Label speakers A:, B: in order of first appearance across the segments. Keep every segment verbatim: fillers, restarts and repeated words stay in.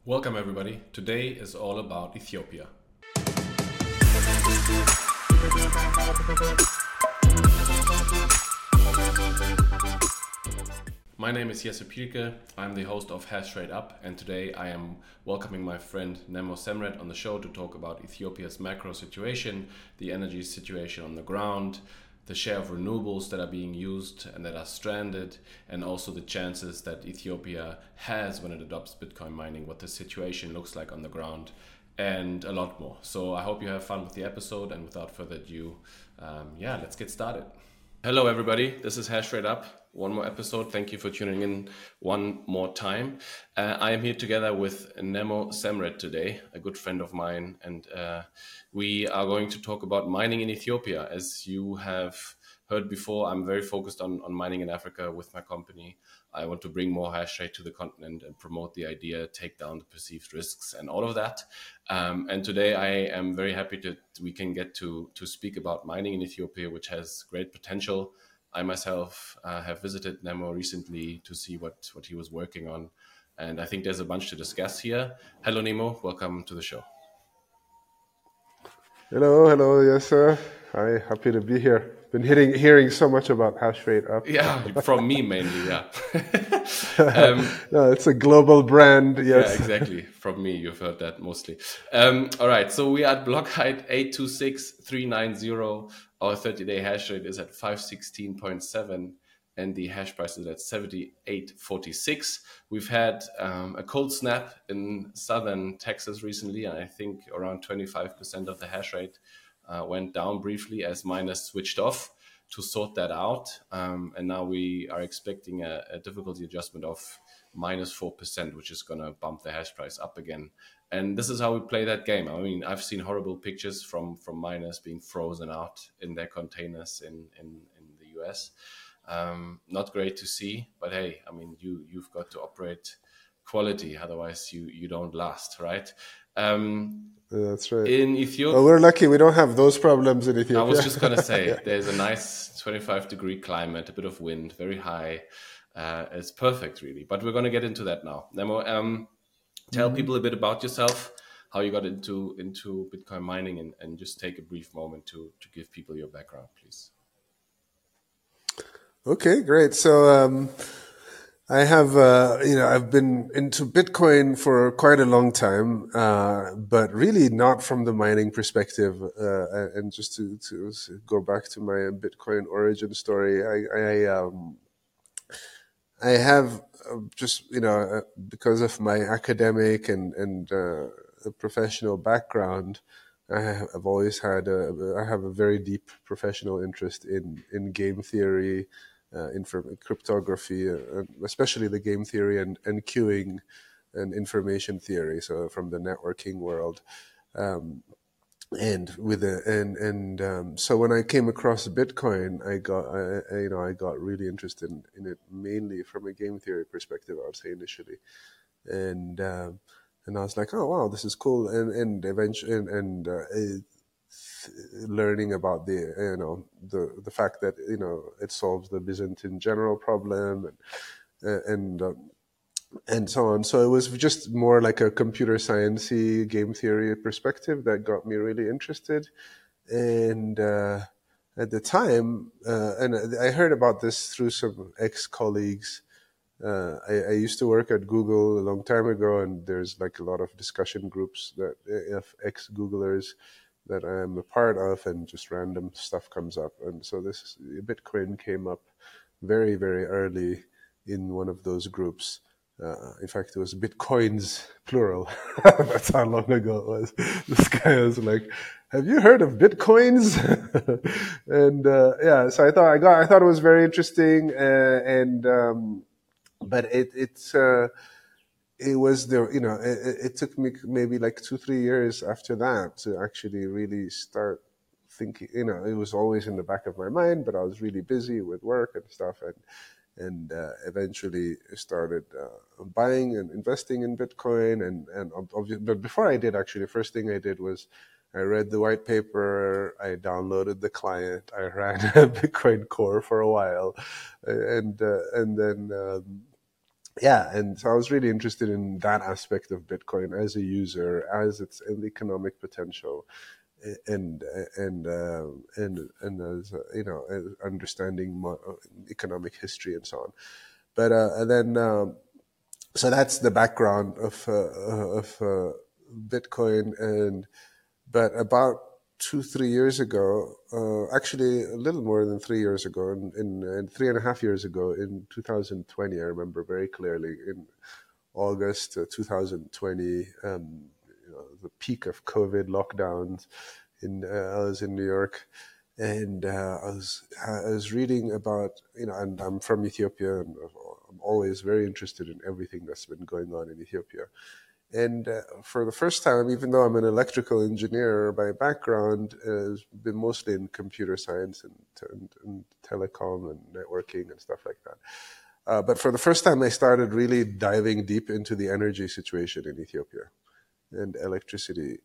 A: Welcome everybody. Today is all about Ethiopia. My name is Jesse Pielke. I'm the host of Hash Rate Up, and today I am welcoming my friend Nemo Semret on the show to talk about Ethiopia's macro situation, the energy situation on the ground, the share of renewables that are being used and that are stranded, and also the chances that Ethiopia has when it adopts Bitcoin mining, what the situation looks like on the ground, and a lot more. So I hope you have fun with the episode, and without further ado, um, yeah, let's get started. Hello everybody, this is Hash Rate Up. One more episode. Thank you for tuning in one more time. Uh, I am here together with Nemo Semret today, a good friend of mine, and uh, we are going to talk about mining in Ethiopia. As you have heard before, I'm very focused on, on mining in Africa with my company. I want to bring more hash rate to the continent and promote the idea, take down the perceived risks and all of that. Um, and today I am very happy that we can get to, to speak about mining in Ethiopia, which has great potential. I myself uh, have visited Nemo recently to see what, what he was working on. And I think there's a bunch to discuss here. Hello, Nemo. Welcome to the show.
B: Hello, hello. Yes, sir. Hi, happy to be here. Been hearing, hearing so much about Hash Rate Up.
A: Yeah, from me mainly, yeah. um,
B: no, it's a global brand, yes.
A: Yeah, exactly. From me, you've heard that mostly. Um, all right, so we are at block height eight two six three nine zero. Our thirty-day hash rate is at five sixteen point seven, and the hash price is at seventy-eight forty-six. We've had um, a cold snap in southern Texas recently, and I think around twenty-five percent of the hash rate uh, went down briefly as miners switched off to sort that out. Um, and now we are expecting a, a difficulty adjustment of minus four percent, which is going to bump the hash price up again. And this is how we play that game. I mean, I've seen horrible pictures from, from miners being frozen out in their containers in, in, in the U S. Um, not great to see, but hey, I mean, you, you've got to operate quality, otherwise you, you don't last, right? Um,
B: That's right.
A: In Ethiopia,
B: well, we're lucky we don't have those problems in Ethiopia.
A: I was just going to say, yeah. There's a nice twenty-five degree climate, a bit of wind, very high. Uh, it's perfect, really. But we're going to get into that now. Nemo, um, tell mm-hmm. people a bit about yourself, how you got into into Bitcoin mining, and, and just take a brief moment to to give people your background, please.
B: Okay, great. So um, I have, uh, you know, I've been into Bitcoin for quite a long time, uh, but really not from the mining perspective. Uh, and just to, to go back to my Bitcoin origin story, I, I um, I have just, you know, because of my academic and, and uh, professional background, I have, I've always had, a, I have a very deep professional interest in, in game theory, uh, inform- cryptography, uh, especially the game theory and, and queuing and information theory. So from the networking world. Um, And with a, and and um, so when I came across Bitcoin, I got I, I, you know I got really interested in, in it mainly from a game theory perspective. I would say initially, and um, and I was like, oh wow, this is cool. And and eventually and, and uh, it, learning about the you know the the fact that you know it solves the Byzantine general problem and and. Um, and so on. So it was just more like a computer sciencey game theory perspective that got me really interested. And uh, at the time, uh, and I heard about this through some ex-colleagues. Uh, I, I used to work at Google a long time ago, and there's like a lot of discussion groups that of ex-Googlers that I'm a part of, and just random stuff comes up. And so this Bitcoin came up very, very early in one of those groups. Uh, in fact, it was Bitcoins, plural. That's how long ago it was. This guy was like, "Have you heard of Bitcoins?" and uh, yeah, so I thought I got, I thought it was very interesting, uh, and um, but it it's uh, it was the you know it, it took me maybe like two three years after that to actually really start thinking. You know, it was always in the back of my mind, but I was really busy with work and stuff, and. and uh, eventually started uh, buying and investing in Bitcoin. And, and obviously, but before I did, actually, the first thing I did was I read the white paper, I downloaded the client, I ran a Bitcoin core for a while, and uh, and then um, yeah, and so I was really interested in that aspect of Bitcoin as a user, as its economic potential, and and uh, and and as uh, you know, understanding mo- economic history and so on. But uh, and then um, so that's the background of uh, of uh, Bitcoin. And but about two three years ago, uh, actually a little more than three years ago, in, in, in three and a half years ago, in two thousand twenty, I remember very clearly, in August uh, two thousand twenty, um, you know, the peak of COVID lockdowns. In uh, I was in New York, and uh, I was I was reading about, you know, and I'm from Ethiopia, and I'm always very interested in everything that's been going on in Ethiopia. And uh, for the first time, even though I'm an electrical engineer by background, uh, has been mostly in computer science and, and, and telecom and networking and stuff like that. Uh, but for the first time, I started really diving deep into the energy situation in Ethiopia and electricity.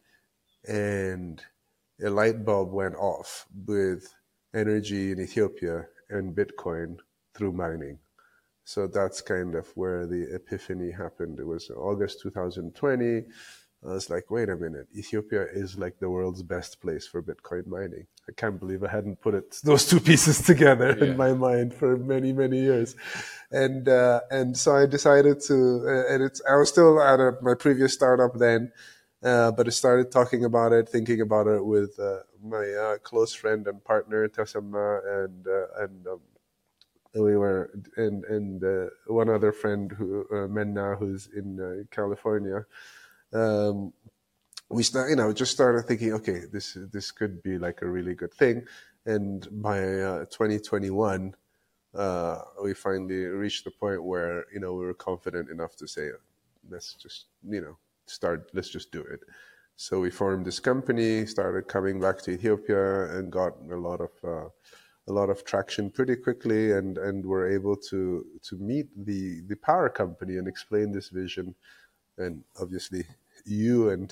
B: And a light bulb went off with energy in Ethiopia and Bitcoin through mining. So that's kind of where the epiphany happened. It was August two thousand twenty. I was like, wait a minute, Ethiopia is like the world's best place for Bitcoin mining. I can't believe I hadn't put it, those two pieces together in
A: Yeah.
B: my mind for many, many years. And uh, and so I decided to, uh, and it's I was still at a, my previous startup then, uh, but I started talking about it, thinking about it with uh, my uh, close friend and partner Tasamma, and uh, and um, we were and and uh, one other friend who uh, Menna, who's in uh, California. Um, we start, you know, just started thinking, okay, this this could be like a really good thing. And by uh, twenty twenty-one, uh, we finally reached the point where, you know, we were confident enough to say, let's just, you know, start, let's just do it. So we formed this company, started coming back to Ethiopia, and got a lot of uh, a lot of traction pretty quickly, and and were able to to meet the the power company and explain this vision. And obviously you and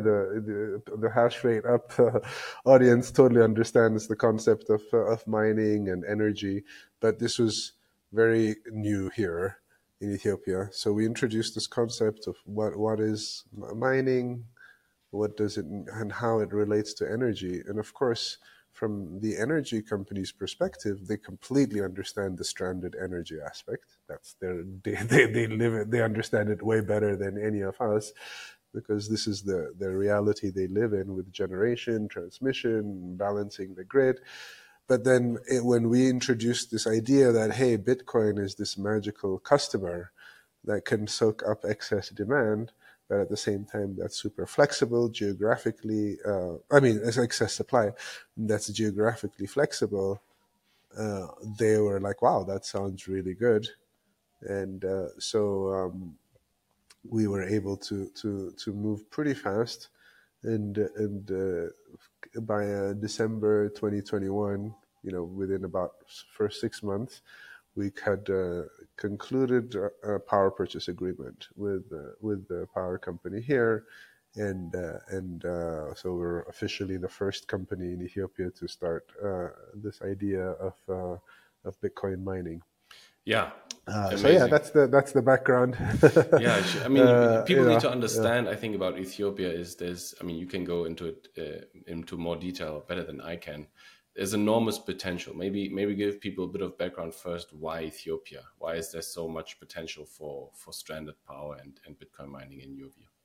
B: the, the the hash rate up uh, audience totally understands the concept of uh, of mining and energy, but this was very new here in Ethiopia. So we introduced this concept of what what is mining, what does it, and how it relates to energy. And of course, from the energy company's perspective, they completely understand the stranded energy aspect. That's their, they, they, they live it, they understand it way better than any of us, because this is the, the reality they live in, with generation, transmission, balancing the grid. But then it, when we introduced this idea that, hey, Bitcoin is this magical customer that can soak up excess demand, but at the same time that's super flexible geographically. Uh, I mean, as excess supply that's geographically flexible. Uh, they were like, "Wow, that sounds really good," and uh, so um, we were able to to to move pretty fast. And and uh, by uh, December twenty twenty-one, you know, within about first six months, we had uh, concluded a, a power purchase agreement with uh, with the power company here, and uh, and uh, so we're officially the first company in Ethiopia to start uh, this idea of uh, of Bitcoin mining.
A: Yeah.
B: Uh, so yeah,
A: Amazing.
B: that's the that's the background.
A: Yeah, sh- I mean,
B: uh,
A: people
B: you
A: need
B: know,
A: to
B: yeah.
A: understand. I think about Ethiopia is there's. I mean, you can go into it uh, into more detail better than I can. There's enormous potential. Maybe maybe give people a bit of background first. Why Ethiopia? Why is there so much potential for for stranded power and and Bitcoin mining in your view?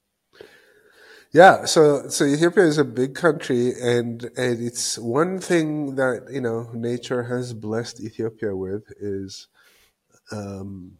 B: Yeah, so so Ethiopia is a big country, and and it's one thing that, you know, nature has blessed Ethiopia with is um,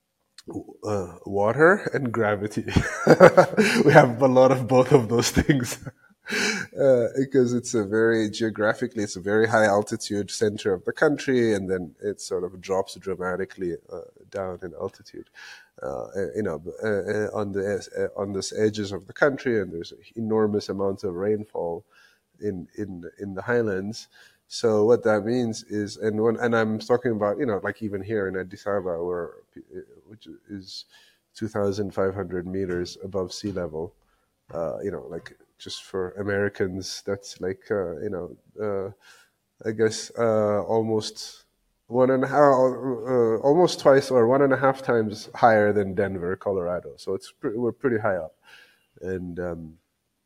B: uh, water and gravity. We have a lot of both of those things. Uh, because it's a very geographically, it's a very high altitude center of the country, and then it sort of drops dramatically uh, down in altitude. Uh, you know, uh, uh, on the uh, on the edges of the country, and there's enormous amounts of rainfall in in in the highlands. So what that means is, and when and I'm talking about, you know, like even here in Addis Ababa, where which is two thousand five hundred meters above sea level. Uh, you know, like just for Americans, that's like uh, you know, uh, I guess uh, almost. one and a half, uh, almost twice or one and a half times higher than Denver, Colorado. So it's pre- we're pretty high up, and um,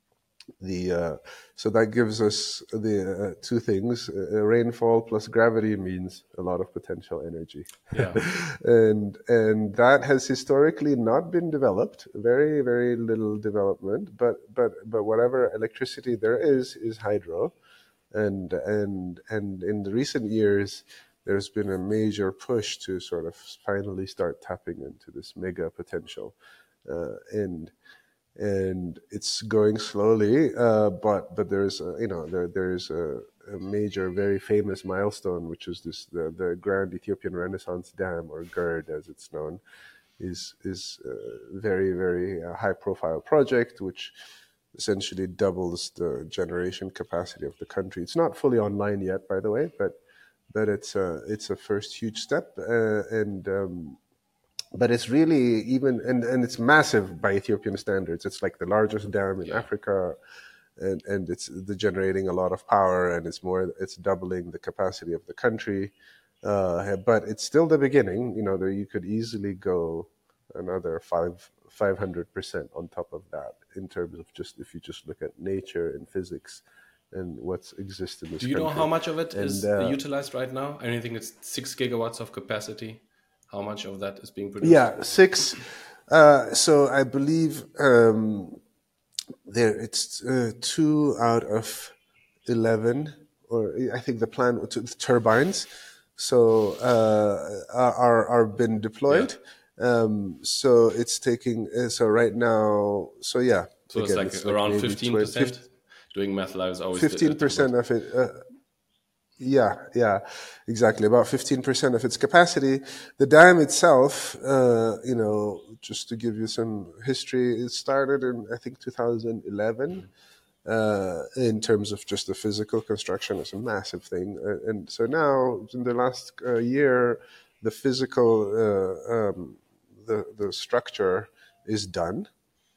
B: the uh, so that gives us the uh, two things: uh, rainfall plus gravity means a lot of potential energy,
A: Yeah.
B: and and that has historically not been developed. Very very little development, but but but whatever electricity there is is hydro, and and and in the recent years there's been a major push to sort of finally start tapping into this mega potential, uh, and and it's going slowly, uh, but but there's a, you know there there's a, a major, very famous milestone, which is this the, the Grand Ethiopian Renaissance Dam, or GERD as it's known, is is a very very uh, high profile project which essentially doubles the generation capacity of the country. It's not fully online yet, by the way, but but it's a it's a first huge step, uh, and um, but it's really even and, and it's massive by Ethiopian standards. It's like the largest dam in
A: Yeah.
B: Africa, and, and it's the generating a lot of power, and it's more it's doubling the capacity of the country. Uh, but it's still the beginning. You know, there you could easily go another five five hundred percent on top of that in terms of just if you just look at nature and physics and what's exists in this
A: Do you know how
B: country.
A: much of it
B: And
A: is
B: uh,
A: utilized right now? I think it's six gigawatts of capacity. How much of that is being produced?
B: yeah, six. Uh, so I believe um, there it's uh, two out of eleven, or I think the plan to the turbines. So uh, are are been
A: Yeah.
B: deployed. Um, so it's taking. Uh, so right now, so yeah,
A: So it's
B: again,
A: like
B: it's like
A: around
B: maybe
A: fifteen
B: twenty,
A: percent. Doing math live is always di- uh,
B: fifteen
A: difficult.
B: percent of it. Uh, Yeah, yeah, exactly. About fifteen percent of its capacity. The dam itself, uh, you know, just to give you some history, it started in, I think, two thousand eleven. Uh, in terms of just the physical construction, it's a massive thing. Uh, and so now, in the last uh, year, the physical, uh, um, the, the structure is done,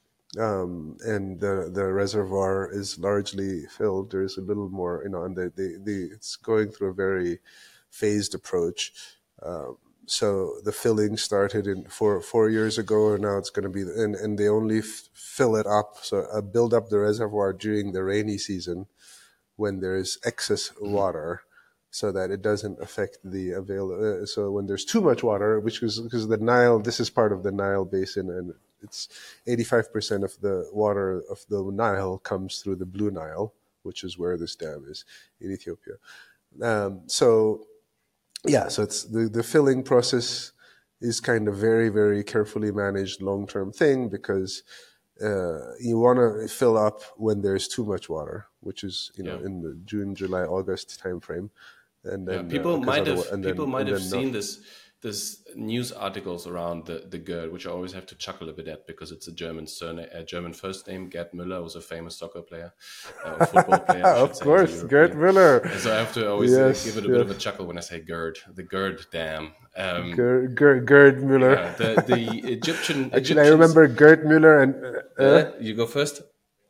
B: um, and the the reservoir is largely filled. There's a little more, you know, and the the, the it's going through a very phased approach. Um, so the filling started in four four years ago, and now it's going to be, and and they only f- fill it up, so uh, build up the reservoir during the rainy season when there is excess
A: Mhm.
B: water, so that it doesn't affect the avail. Uh, so when there's too much water, which is because the Nile, this is part of the Nile basin, and it's eighty-five percent of the water of the Nile comes through the Blue Nile, which is where this dam is in Ethiopia. Um, so yeah, so it's the, the filling process is kind of very, very carefully managed long term thing, because uh, you want to fill up when there's too much water, which is, you know,
A: Yeah.
B: in the June, July, August timeframe, and
A: Yeah,
B: then
A: people
B: because
A: might
B: otherwise,
A: have
B: and
A: people
B: then
A: might
B: and
A: have
B: then not.
A: seen this this news articles around the the Gerd, which I always have to chuckle a bit at because it's a German surname, a German first name. Gerd Müller was a famous soccer player, uh, or football player, I should
B: Of
A: say, as a
B: course, Gerd
A: European.
B: Müller.
A: And so I have to always uh, give
B: Yes,
A: it a bit
B: yes.
A: of a chuckle when I say Gerd, the Gerd Dam. Um,
B: Gerd, Gerd, Gerd Müller.
A: yeah, the the Egyptian
B: Actually, I
A: Egyptians.
B: remember Gerd Müller and uh, uh,
A: Uh, you go first.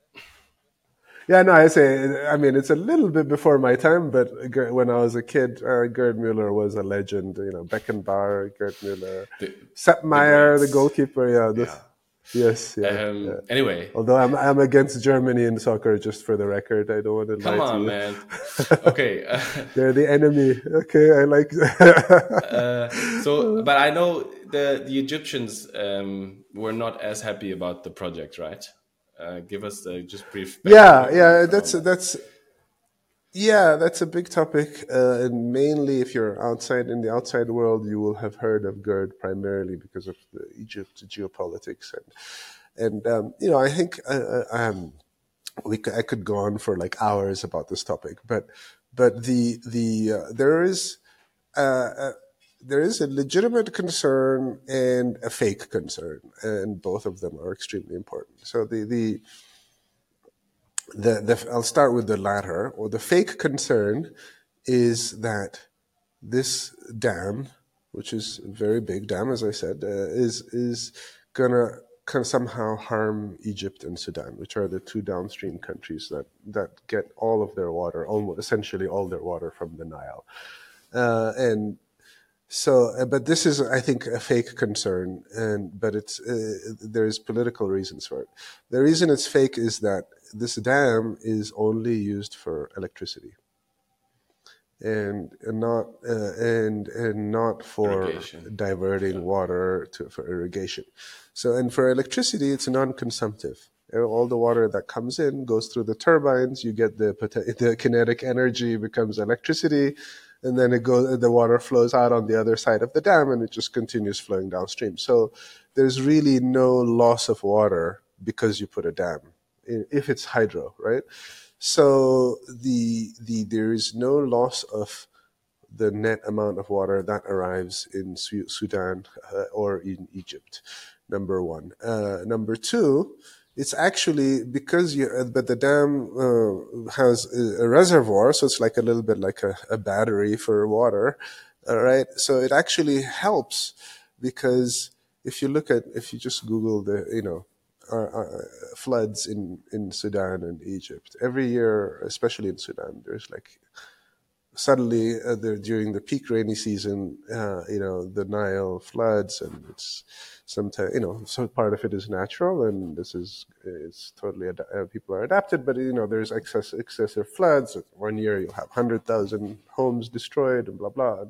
B: yeah, no, I say, I mean, it's a little bit before my time, but Gerd, when I was a kid, uh, Gerd Müller was a legend. You know, Beckenbauer, Gerd Müller,
A: The
B: Sepp
A: the
B: Maier, the
A: greats.
B: goalkeeper. Yeah, this,
A: Yeah.
B: yes, yeah, yeah.
A: Um, anyway,
B: Although I'm I'm against Germany in soccer, just for the record. I don't want to
A: come
B: lie to
A: on,
B: you.
A: man. Okay.
B: They're the enemy. Okay, I like.
A: Uh, so, but I know the the Egyptians um, were not as happy about the project, right? Uh, give us the just brief background
B: Yeah,
A: around,
B: yeah. That's
A: around that.
B: that's yeah, that's a big topic, uh, and mainly if you're outside in the outside world, you will have heard of GERD primarily because of the Egypt geopolitics, and and um, you know, I think uh, uh, um, we c- I could go on for like hours about this topic, but but the the uh, there is uh, uh, there is a legitimate concern and a fake concern, and both of them are extremely important. So the the the, the I'll start with the latter, or the fake concern is that this dam, which is a very big dam, as I said, uh, is is gonna can somehow harm Egypt and Sudan, which are the two downstream countries that that get all of their water, almost essentially all their water from the Nile, uh, and So, uh, but this is, I think, a fake concern, and but it's uh, there's political reasons for it. The reason it's fake is that this dam is only used for electricity, and, and not uh, and and not for
A: Irrigation.
B: diverting
A: Yeah.
B: water to for irrigation. So, and for electricity, it's non-consumptive. All the water that comes in goes through the turbines. You get the pot- the kinetic energy becomes electricity, and then it goes. The water flows out on the other side of the dam, and it just continues flowing downstream. So, there's really no loss of water because you put a dam, i- if it's hydro, right? So the the there is no loss of the net amount of water that arrives in Su- Sudan uh, or in Egypt. Number one. Uh, number two, it's actually because you, uh, but the dam uh, has a, a reservoir, so it's like a little bit like a, a battery for water, all right? So it actually helps because if you look at, if you just Google the, you know, uh, uh, floods in, in Sudan and Egypt, every year, especially in Sudan, there's like suddenly uh, there, during the peak rainy season, uh, you know, the Nile floods, and it's sometimes, you know, some part of it is natural, and this is it's totally ad- uh, people are adapted. But you know, there's excess excessive floods. One year you'll have hundred thousand homes destroyed, and blah blah.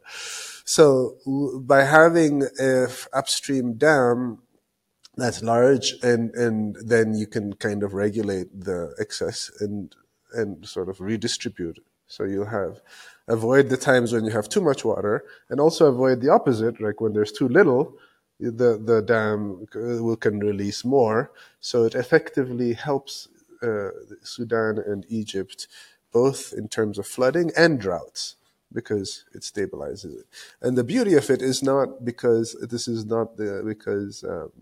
B: So w- by having a f- upstream dam that's large, and and then you can kind of regulate the excess and and sort of redistribute. So you'll have avoid the times when you have too much water, and also avoid the opposite, like when there's too little, the the dam uh, will can release more. So it effectively helps uh, Sudan and Egypt both in terms of flooding and droughts, because it stabilizes it. And the beauty of it is not because this is not the because um,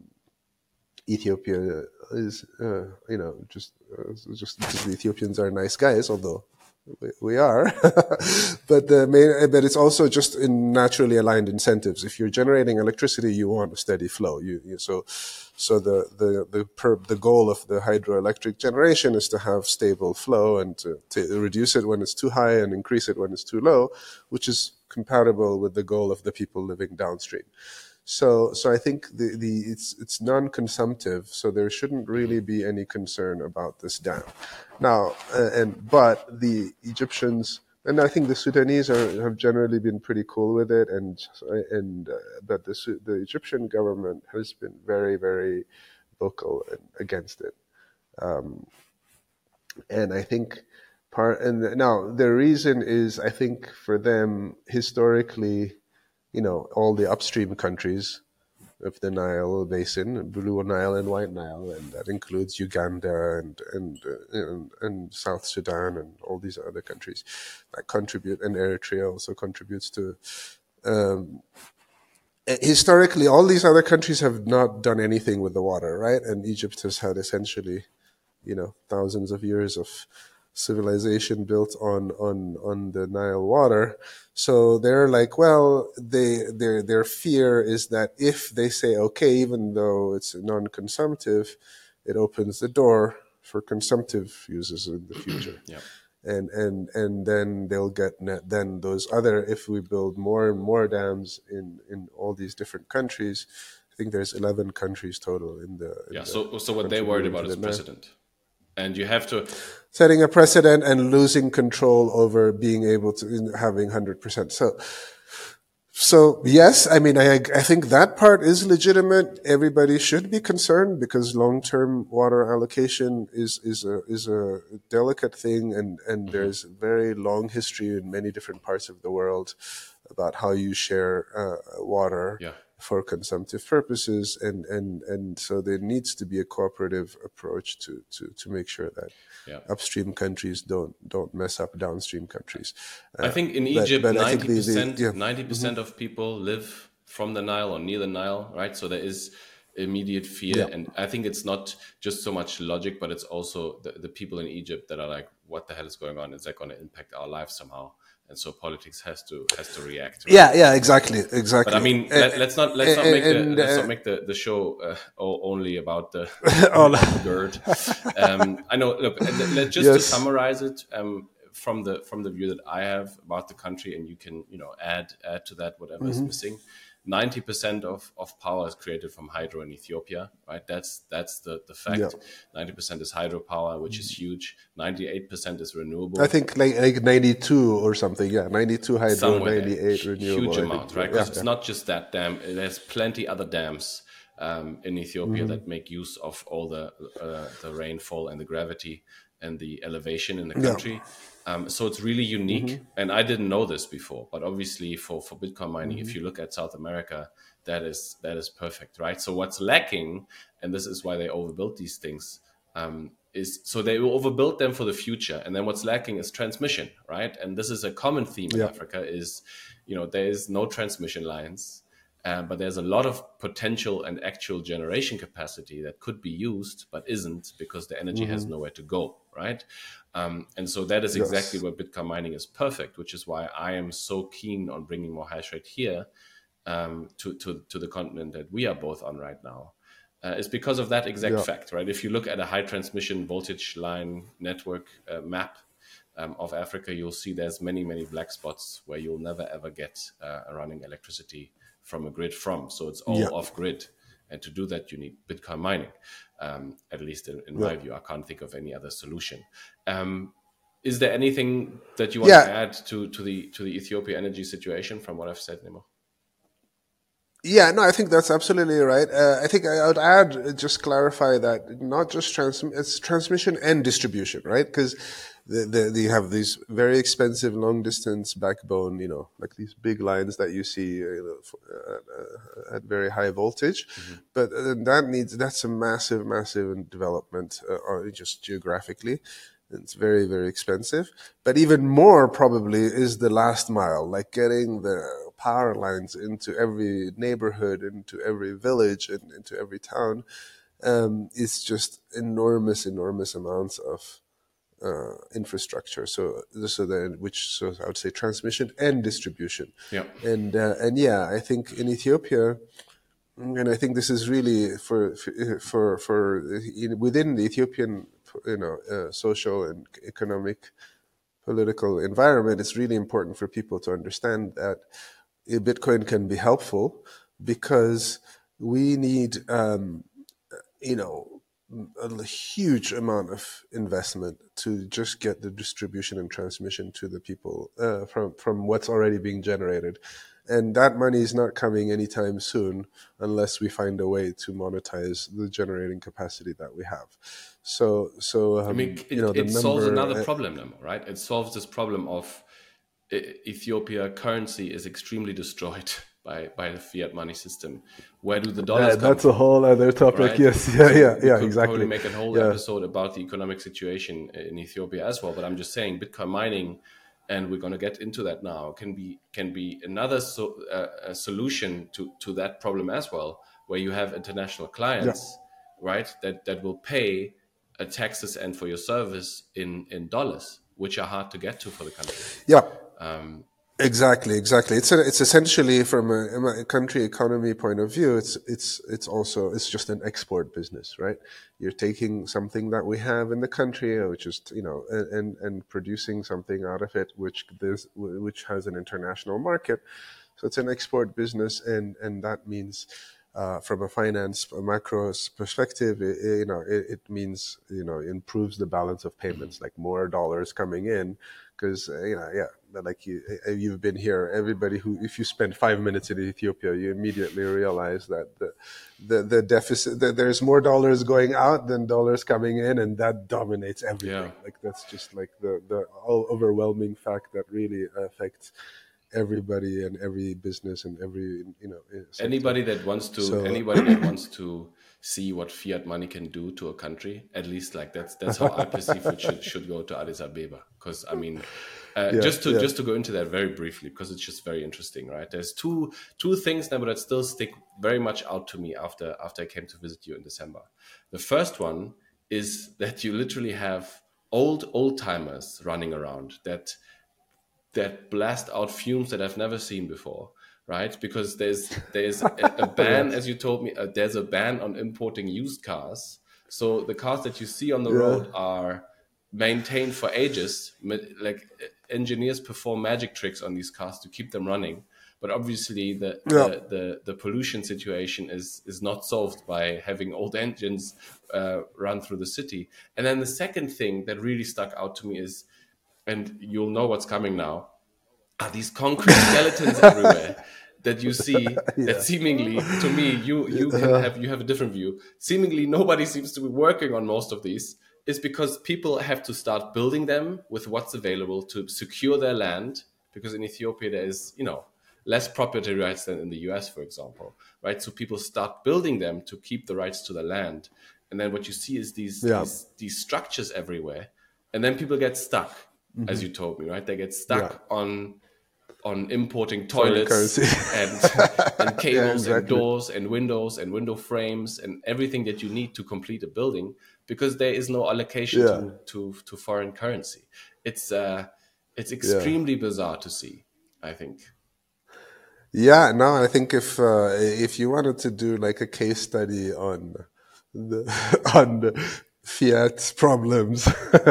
B: Ethiopia is, uh, you know, just uh, just because the Ethiopians are nice guys, although we, we are. But the main, but it's also just in naturally aligned incentives. If you're generating electricity, you want a steady flow. You, you so so the the the per, the goal of the hydroelectric generation is to have stable flow and to, to reduce it when it's too high and increase it when it's too low, which is compatible with the goal of the people living downstream. So, so I think the, the it's it's non-consumptive, so there shouldn't really be any concern about this dam. Now, uh, and but the Egyptians, and I think the Sudanese are, have generally been pretty cool with it, and and uh, but the Su- the Egyptian government has been very very vocal against it, um, and I think part and now the reason is, I think, for them historically, you know, all the upstream countries of the Nile Basin, Blue Nile and White Nile, and that includes Uganda and and uh, and, and South Sudan and all these other countries that contribute, and Eritrea also contributes to. Um, historically, all these other countries have not done anything with the water, right? And Egypt has had essentially, you know, thousands of years of civilization built on on on the Nile water. So they're like, well, they their their fear is that if they say okay, even though it's non-consumptive, it opens the door for consumptive uses in the future.
A: Yeah.
B: And and and then they'll get net, then those other, if we build more and more dams in in all these different countries. I think there's eleven countries total in the in
A: Yeah.
B: the
A: So so what they worried
B: contributing
A: about
B: to
A: is
B: the Nile.
A: precedent, and you have to.
B: Setting a precedent and losing control over being able to having one hundred percent. So, so yes, I mean, I I think that part is legitimate. Everybody should be concerned because long-term water allocation is is a is a delicate thing, and and
A: Mhm.
B: there's a very long history in many different parts of the world about how you share uh, water
A: Yeah.
B: for consumptive purposes, and and and so there needs to be a cooperative approach to to to make sure that
A: Yeah.
B: upstream countries don't don't mess up downstream countries.
A: I
B: Uh,
A: think in
B: but
A: Egypt,
B: but I think
A: ninety
B: the the
A: percent
B: yeah.
A: ninety
B: Hmm.
A: percent of people live from the Nile or near the Nile, right? So there is immediate
B: Yeah.
A: fear, and I think it's not just so much logic, but it's also the, the people in Egypt that are like, "What the hell is going on? Is that going to impact our lives somehow?" And so politics has to has to react, right?
B: Yeah, yeah, exactly,
A: But I
B: exactly.
A: mean,
B: Uh,
A: let, let's not let's not make the
B: and
A: let's
B: uh,
A: not make the the show uh, o- only about the
B: all,
A: about the GERD. Um, I know. Look, let, let- just to
B: yes.
A: summarize it, um, from the from the view that I have about the country, and you can, you know, add add to that whatever mm-hmm. is missing. ninety percent of, of power is created from hydro in Ethiopia, right? That's that's the, the fact. Yeah. ninety percent is hydropower, which is huge. ninety-eight percent is renewable.
B: I think like, like ninety-two or something, yeah. ninety-two hydro, Somewhere ninety-eight there. renewable.
A: Huge amount, right? Because yeah, it's yeah. not just that dam. There's plenty other dams um, in Ethiopia mm-hmm. that make use of all the, uh, the rainfall and the gravity and the elevation in the country. Yeah. Um, so it's really unique, mm-hmm. and I didn't know this before. But obviously, for, for Bitcoin mining, mm-hmm. if you look at South America, that is that is perfect, right? So what's lacking, and this is why they overbuilt these things, um, is so they will overbuild them for the future, and then what's lacking is transmission, right? And this is a common theme in yeah. Africa: is you know there is no transmission lines, uh, but there's a lot of potential and actual generation capacity that could be used, but isn't because the energy mm-hmm. has nowhere to go, right? Um, and so that is yes. exactly where Bitcoin mining is perfect, which is why I am so keen on bringing more hash rate here um, to, to, to the continent that we are both on right now. Uh, it's because of that exact yeah. fact, right? If you look at a high transmission voltage line network uh, map um, of Africa, you'll see there's many, many black spots where you'll never ever get uh, running electricity from a grid from. So it's all yeah. off grid. And to do that, you need Bitcoin mining. Um, at least in, in yeah. my view, I can't think of any other solution. Um, is there anything that you want yeah. to add to, to the to the Ethiopia energy situation from what I've said, Nemo?
B: Yeah, no, I think that's absolutely right. Uh, I think I would add, just clarify that not just trans, it's transmission and distribution, right? Because the, the, they have these very expensive long distance backbone, you know, like these big lines that you see uh, uh, at very high voltage. Mm-hmm. But uh, that needs, that's a massive, massive development, uh, or just geographically. It's very, very expensive. But even more probably is the last mile, like getting the power lines into every neighborhood, into every village, and into every town. Um, it's just enormous, enormous amounts of uh, infrastructure. So, so then, which so I would say transmission and distribution.
A: Yeah.
B: And uh, and yeah, I think in Ethiopia, and I think this is really for for for within the Ethiopian, you know, uh, social and economic, political environment, it's really important for people to understand that Bitcoin can be helpful because we need, um, you know, a huge amount of investment to just get the distribution and transmission to the people uh, from from what's already being generated. And that money is not coming anytime soon unless we find a way to monetize the generating capacity that we have. So, so um,
A: I mean, it,
B: you know, the
A: it
B: number,
A: solves another problem, right? It solves this problem of Ethiopia currency is extremely destroyed by, by the fiat money system. Where do the dollars
B: that,
A: come
B: That's
A: from?
B: a whole other topic. Right? Yes, yeah,
A: so
B: yeah,
A: we
B: yeah,
A: could
B: exactly.
A: Probably make a whole
B: yeah.
A: episode about the economic situation in Ethiopia as well. But I'm just saying, Bitcoin mining, and we're going to get into that now, can be can be another so, uh, a solution to, to that problem as well, where you have international clients, yeah. right, that, that will pay a taxes and for your service in, in dollars, which are hard to get to for the country.
B: Yeah.
A: Um,
B: Exactly, exactly. It's a, it's essentially from a, a country economy point of view. It's it's it's also it's just an export business, right? You're taking something that we have in the country, which is you know, and and producing something out of it, which this which has an international market. So it's an export business, and and that means. Uh, from a finance, a macro perspective, it, it, you know, it, it means, you know, improves the balance of payments, like more dollars coming in, because, uh, you know, yeah, like you, you've been here, everybody who, if you spend five minutes in Ethiopia, you immediately realize that the, the, the deficit, that there's more dollars going out than dollars coming in, and that dominates everything. Yeah. Like, that's just like the, the all overwhelming fact that really affects everybody and every business and every you know sector.
A: anybody that wants to so, anybody that wants to see what fiat money can do to a country, at least like that's that's how I perceive it should, should go to Addis Ababa, because I mean uh, yeah, just to yeah. just to go into that very briefly, because it's just very interesting, right? There's two two things now that still stick very much out to me after after I came to visit you in December. The first one is that you literally have old old timers running around that that blast out fumes that I've never seen before, right? Because there's there's a, a ban, as you told me, uh, there's a ban on importing used cars. So the cars that you see on the yeah. road are maintained for ages. Like engineers perform magic tricks on these cars to keep them running, but obviously the
B: Yeah.
A: the the, the pollution situation is is not solved by having old engines uh, run through the city. And then the second thing that really stuck out to me is, and you'll know what's coming now, are these concrete skeletons everywhere that you see, that
B: Yeah.
A: seemingly, to me, you you can have you have a different view. Seemingly nobody seems to be working on most of these. Is because people have to start building them with what's available to secure their land, because in Ethiopia there is, you know, less property rights than in the U S, for example, right? So people start building them to keep the rights to the land. And then what you see is these
B: Yeah.
A: these these structures everywhere. And then people get stuck, as you told me, right? They get stuck
B: Yeah.
A: on on importing
B: Foreign
A: toilets
B: currency.
A: and and cables
B: Yeah,
A: and
B: exactly.
A: doors and windows and window frames and everything that you need to complete a building, because there is no allocation
B: Yeah.
A: to to to foreign currency. It's uh it's
B: Yeah.
A: extremely bizarre to see, I think.
B: Yeah, no, I think if uh, if you wanted to do like a case study on the on the fiat problems,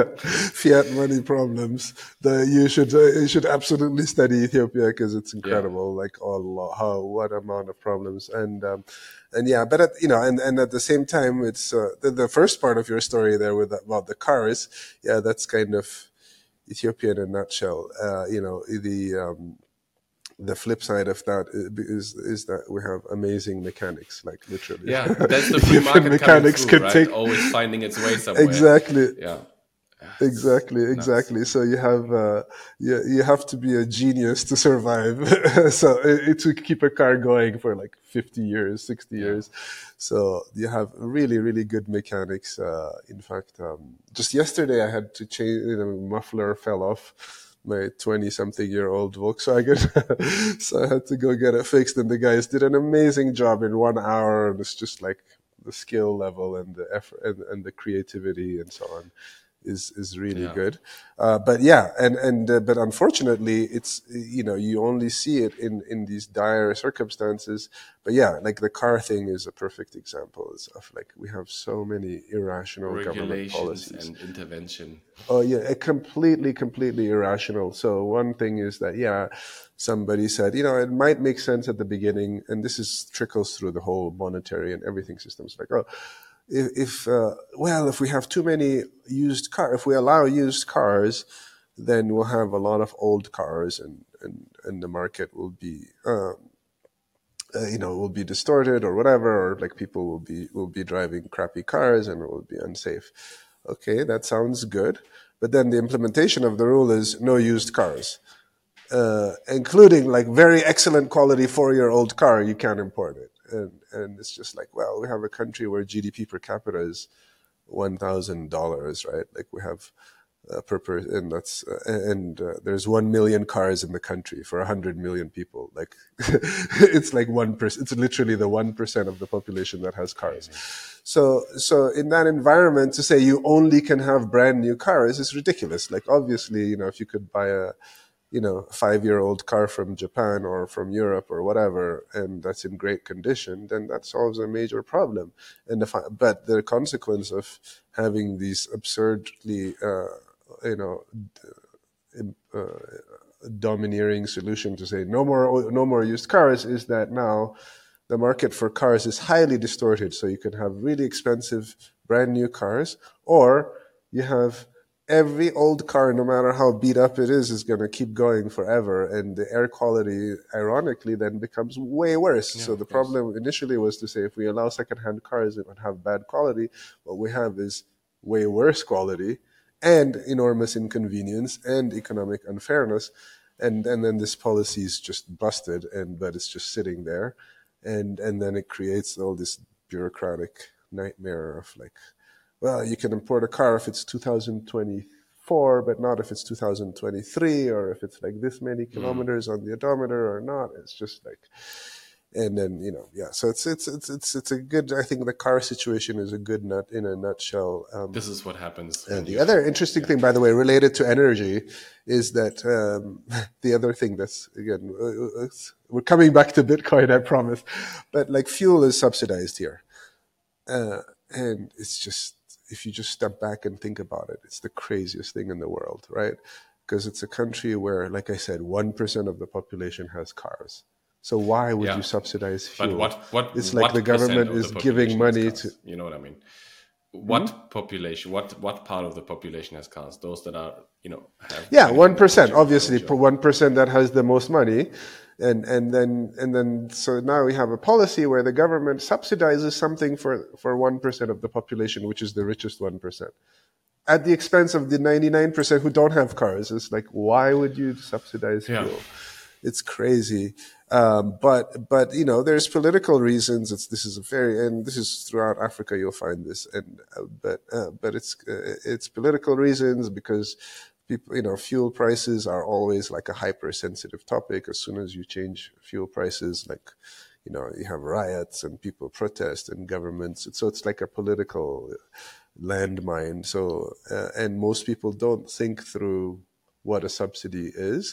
B: fiat money problems, the, you should uh, you should absolutely study Ethiopia because it's
A: Yeah.
B: incredible. Like all how what amount of problems and um, and yeah, but at, you know, and, and at the same time, it's uh, the, the first part of your story there with about the cars. Yeah, that's kind of Ethiopia in a nutshell. Uh, you know, the um, the flip side of that is is that we have amazing mechanics, like literally.
A: Yeah, that's the free
B: Ethiopian
A: market coming
B: mechanics
A: through,
B: could
A: right?
B: take
A: Always finding its way somewhere.
B: exactly,
A: Yeah. It's
B: exactly,
A: nuts.
B: exactly. So you have uh, you you have to be a genius to survive. So it, to keep a car going for like fifty years, sixty
A: Yeah.
B: years. So you have really, really good mechanics. Uh, in fact, um, just yesterday I had to change. You know, muffler fell off my twenty-something-year-old Volkswagen, so I had to go get it fixed. And the guys did an amazing job in one hour. And it's just like the skill level and the effort and, and the creativity and so on is is really
A: Yeah.
B: good. Uh, but yeah, and and uh, but unfortunately, it's you know you only see it in in these dire circumstances. But yeah, like the car thing is a perfect example of like we have so many irrational government
A: Regulations
B: policies.
A: and intervention.
B: Oh yeah, a completely, completely irrational. So one thing is that yeah, somebody said you know it might make sense at the beginning, and this is trickles through the whole monetary and everything system. It's like oh, if, if uh, well, if we have too many used car, if we allow used cars, then we'll have a lot of old cars, and and and the market will be. Um, uh, you know, will be distorted or whatever, or like people will be will be driving crappy cars and it will be unsafe. Okay, that sounds good, but then the implementation of the rule is no used cars, uh, including like very excellent quality four-year-old car. You can't import it, and and it's just like, well, we have a country where G D P per capita is one thousand dollars, right? Like we have uh, per person, and that's uh, and uh, there's one million cars in the country for a hundred million people. Like it's like one percent. It's literally the one percent of the population that has cars.
A: Crazy.
B: So so in that environment, to say you only can have brand new cars is ridiculous. Like obviously, you know, if you could buy a you know, five-year-old car from Japan or from Europe or whatever, and that's in great condition, then that solves a major problem. And the, but the consequence of having these absurdly, uh, you know, uh, domineering solution to say no more, no more used cars is that now the market for cars is highly distorted. So you can have really expensive brand new cars, or you have every old car, no matter how beat up it is, is going to keep going forever. And the air quality, ironically, then becomes way worse.
A: Yeah,
B: so the
A: of course.
B: problem initially was to say if we allow secondhand cars that would have bad quality, what we have is way worse quality and enormous inconvenience and economic unfairness. And, and then this policy is just busted, and but it's just sitting there. And, and then it creates all this bureaucratic nightmare of like, well, you can import a car if it's two thousand twenty-four, but not if it's two thousand twenty-three, or if it's like this many kilometers mm. on the odometer or not. It's just like, and then you know, yeah. So it's it's it's it's it's a good. I think the car situation is a good nut in a nutshell. Um,
A: this is what happens.
B: And the other interesting yeah. thing, by the way, related to energy, is that um, the other thing that's again, we're coming back to Bitcoin, I promise, but like fuel is subsidized here, uh, and it's just. if you just step back and think about it, it's the craziest thing in the world, right? Because it's a country where, like I said, one percent of the population has cars. So why would
A: Yeah,
B: you subsidize
A: but
B: fuel?
A: what what
B: It's like the
A: what percent
B: government
A: of the
B: is giving
A: population has
B: money to.
A: cars? You know what I mean?
B: Hmm?
A: What population? What what part of the population has cars? Those that are, you know, have
B: Yeah, one
A: anything that
B: percent.
A: actually fuel
B: Obviously,
A: joy.
B: one percent that has the most money, and and then and then so now we have a policy where the government subsidizes something for for one percent of the population, which is the richest one percent, at the expense of the ninety-nine percent who don't have cars. It's like, why would you subsidize
A: Yeah.
B: fuel? It's crazy. Um, but but you know, there's political reasons. It's this is a very and this is throughout Africa. You'll find this, and uh, but uh, but it's uh, it's political reasons because people, you know, fuel prices are always like a hypersensitive topic. As soon as you change fuel prices, like, you know, you have riots and people protest and governments. So it's like a political landmine. So uh, and most people don't think through what a subsidy is.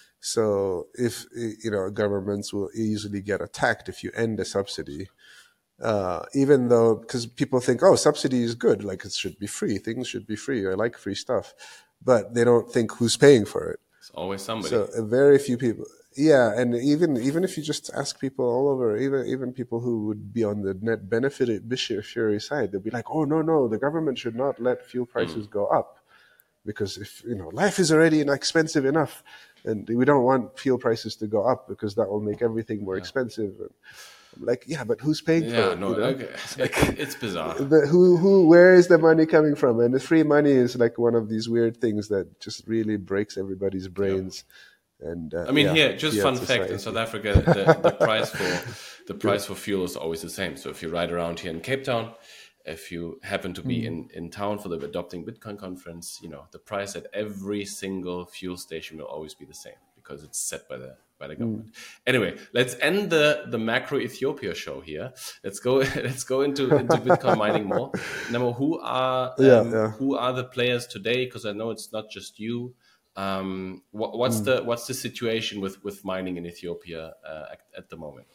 B: So if, you know, governments will easily get attacked if you end a subsidy, uh, even though, because people think, oh, subsidy is good, like it should be free, things should be free, I like free stuff, but they don't think who's paying for it.
A: It's always somebody.
B: So uh, very few people, yeah, and even even if you just ask people all over, even even people who would be on the net beneficiary side, they'll be like, oh no no, the government should not let fuel prices
A: Mm.
B: go up. Because if, you know, life is already expensive enough, and we don't want fuel prices to go up because that will make everything more
A: Yeah.
B: expensive. And I'm like, yeah, but who's paying for
A: Yeah,
B: it?
A: no,
B: You know,
A: okay.
B: it's like,
A: It, it's bizarre.
B: the, who, who, where is the money coming from? And the free money is like one of these weird things that just really breaks everybody's
A: Yeah.
B: brains. And uh,
A: I mean,
B: yeah,
A: here, just
B: fiat
A: fun
B: society.
A: fact: in South Africa, the, the price for the price for fuel is always the same. So if you ride around here in Cape Town, if you happen to be
B: Mm.
A: in, in town for the Adopting Bitcoin conference, you know, the price at every single fuel station will always be the same because it's set by the by the government.
B: Mm.
A: Anyway, let's end the the macro Ethiopia show here. Let's go let's go into into Bitcoin mining more. Nemo, who are um,
B: Yeah, yeah.
A: who are the players today? Because I know it's not just you. Um, what, what's
B: Mm.
A: the what's the situation with with mining in Ethiopia uh, at, at the moment?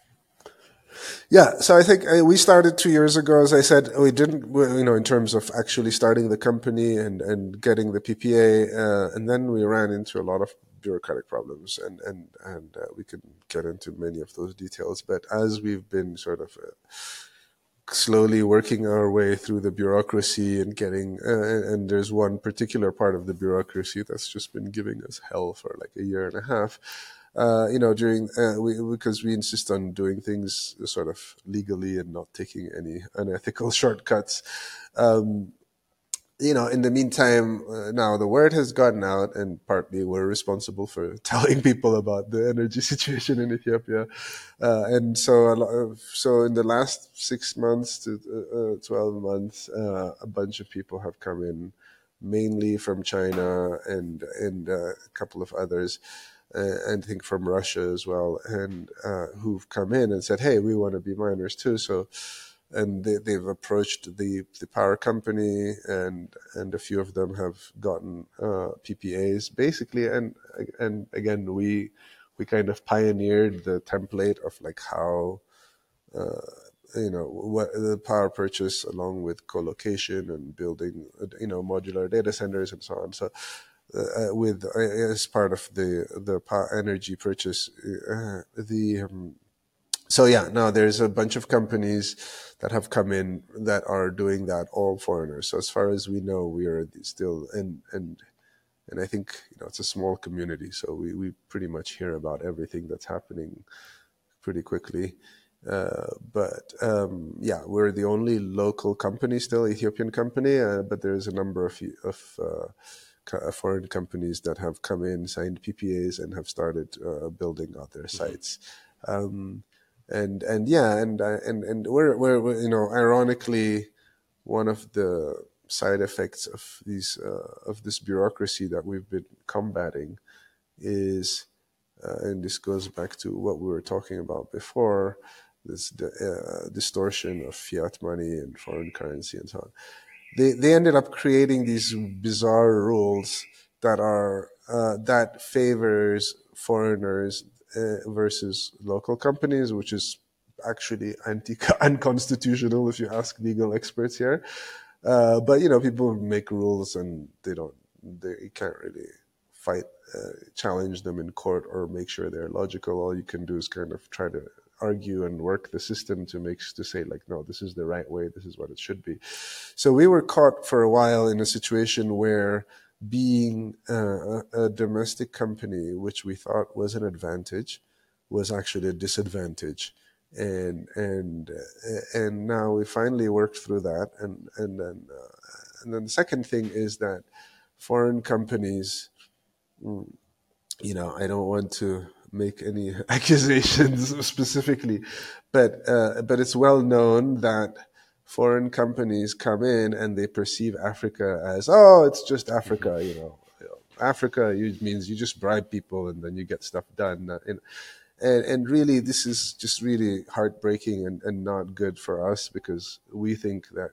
B: Yeah, so I think uh, we started two years ago. As I said, we didn't, we- you know, in terms of actually starting the company and, and getting the P P A, uh, and then we ran into a lot of bureaucratic problems, and and and uh, we can get into many of those details. But as we've been sort of uh, slowly working our way through the bureaucracy and getting, uh, and, and there's one particular part of the bureaucracy that's just been giving us hell for like a year and a half. Uh, you know, during uh, we, because we insist on doing things sort of legally and not taking any unethical shortcuts. Um, you know, in the meantime, uh, now the word has gotten out, and partly we're responsible for telling people about the energy situation in Ethiopia. Uh, and so, a lot of, so in the last six months to uh, twelve months, uh, a bunch of people have come in, mainly from China and and uh, a couple of others. Uh, and I think from Russia as well, and uh, who've come in and said, "Hey, we want to be miners too." So, and they, they've approached the the power company, and and a few of them have gotten uh, P P As, basically. And and again, we we kind of pioneered the template of like how. Uh, you know, what the power purchase along with co-location and building, you know, modular data centers and so on. So, uh, with uh, as part of the the power energy purchase, uh, the um, so yeah, now there's a bunch of companies that have come in that are doing that, all foreigners. So as far as we know, we are still and and and I think, you know, it's a small community, so we we pretty much hear about everything that's happening pretty quickly. Uh, but um, yeah, we're the only local company still, Ethiopian company, uh, but there's a number of of uh, co- foreign companies that have come in, signed P P As, and have started uh, building out their sites. Um, and and yeah, and uh, and and we're, we're we're you know, ironically, one of the side effects of these uh, of this bureaucracy that we've been combating is, uh, and this goes back to what we were talking about before, this uh, distortion of fiat money and foreign currency and so on. They they ended up creating these bizarre rules that are uh, that favors foreigners uh, versus local companies, which is actually anti unconstitutional if you ask legal experts here. Uh, but you know, people make rules and they don't, they you can't really fight, uh, challenge them in court or make sure they're logical. All you can do is kind of try to argue and work the system to make to say like, no, this is the right way, this is what it should be. So we were caught for a while in a situation where being uh, a, a domestic company, which we thought was an advantage, was actually a disadvantage. And and uh, and now we finally worked through that. And and then uh, and then the second thing is that foreign companies, mm, you know, I don't want to make any accusations specifically, but uh, but it's well known that foreign companies come in and they perceive Africa as, oh, it's just Africa, you know. You know, Africa you, means you just bribe people and then you get stuff done. Uh, And, and, and really, this is just really heartbreaking and, and not good for us, because we think that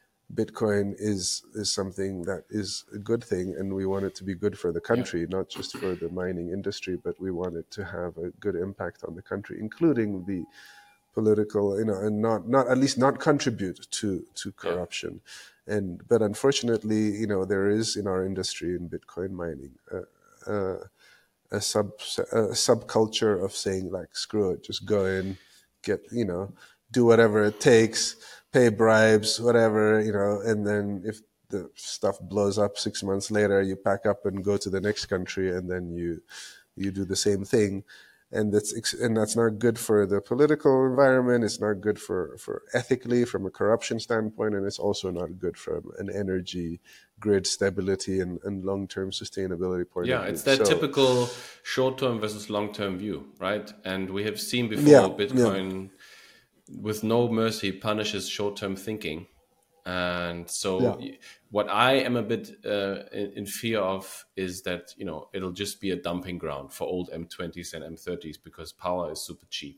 B: Bitcoin is is something that is a good thing, and we want it to be good for the
A: Yeah.
B: country, not just for the mining industry, but we want it to have a good impact on the country, including the political, you know, and not not at least not contribute to to
A: Yeah.
B: corruption. And but unfortunately, you know, there is in our industry in Bitcoin mining uh, uh, a sub a subculture of saying like, screw it, just go in, get, you know, do whatever it takes, pay bribes, whatever, you know, and then if the stuff blows up six months later, you pack up and go to the next country, and then you you do the same thing. And that's ex- and that's not good for the political environment. It's not good for, for ethically from a corruption standpoint, and it's also not good from an energy grid stability and, and long term sustainability point of
A: Yeah,
B: view.
A: it's that
B: So
A: typical short-term versus long-term view, right? And we have seen
B: yeah,
A: before
B: yeah,
A: Bitcoin with no mercy punishes short-term thinking. And so
B: yeah,
A: y- what I am a bit uh, in, in fear of is that, you know, it'll just be a dumping ground for old M twenties and M thirties because power is super cheap.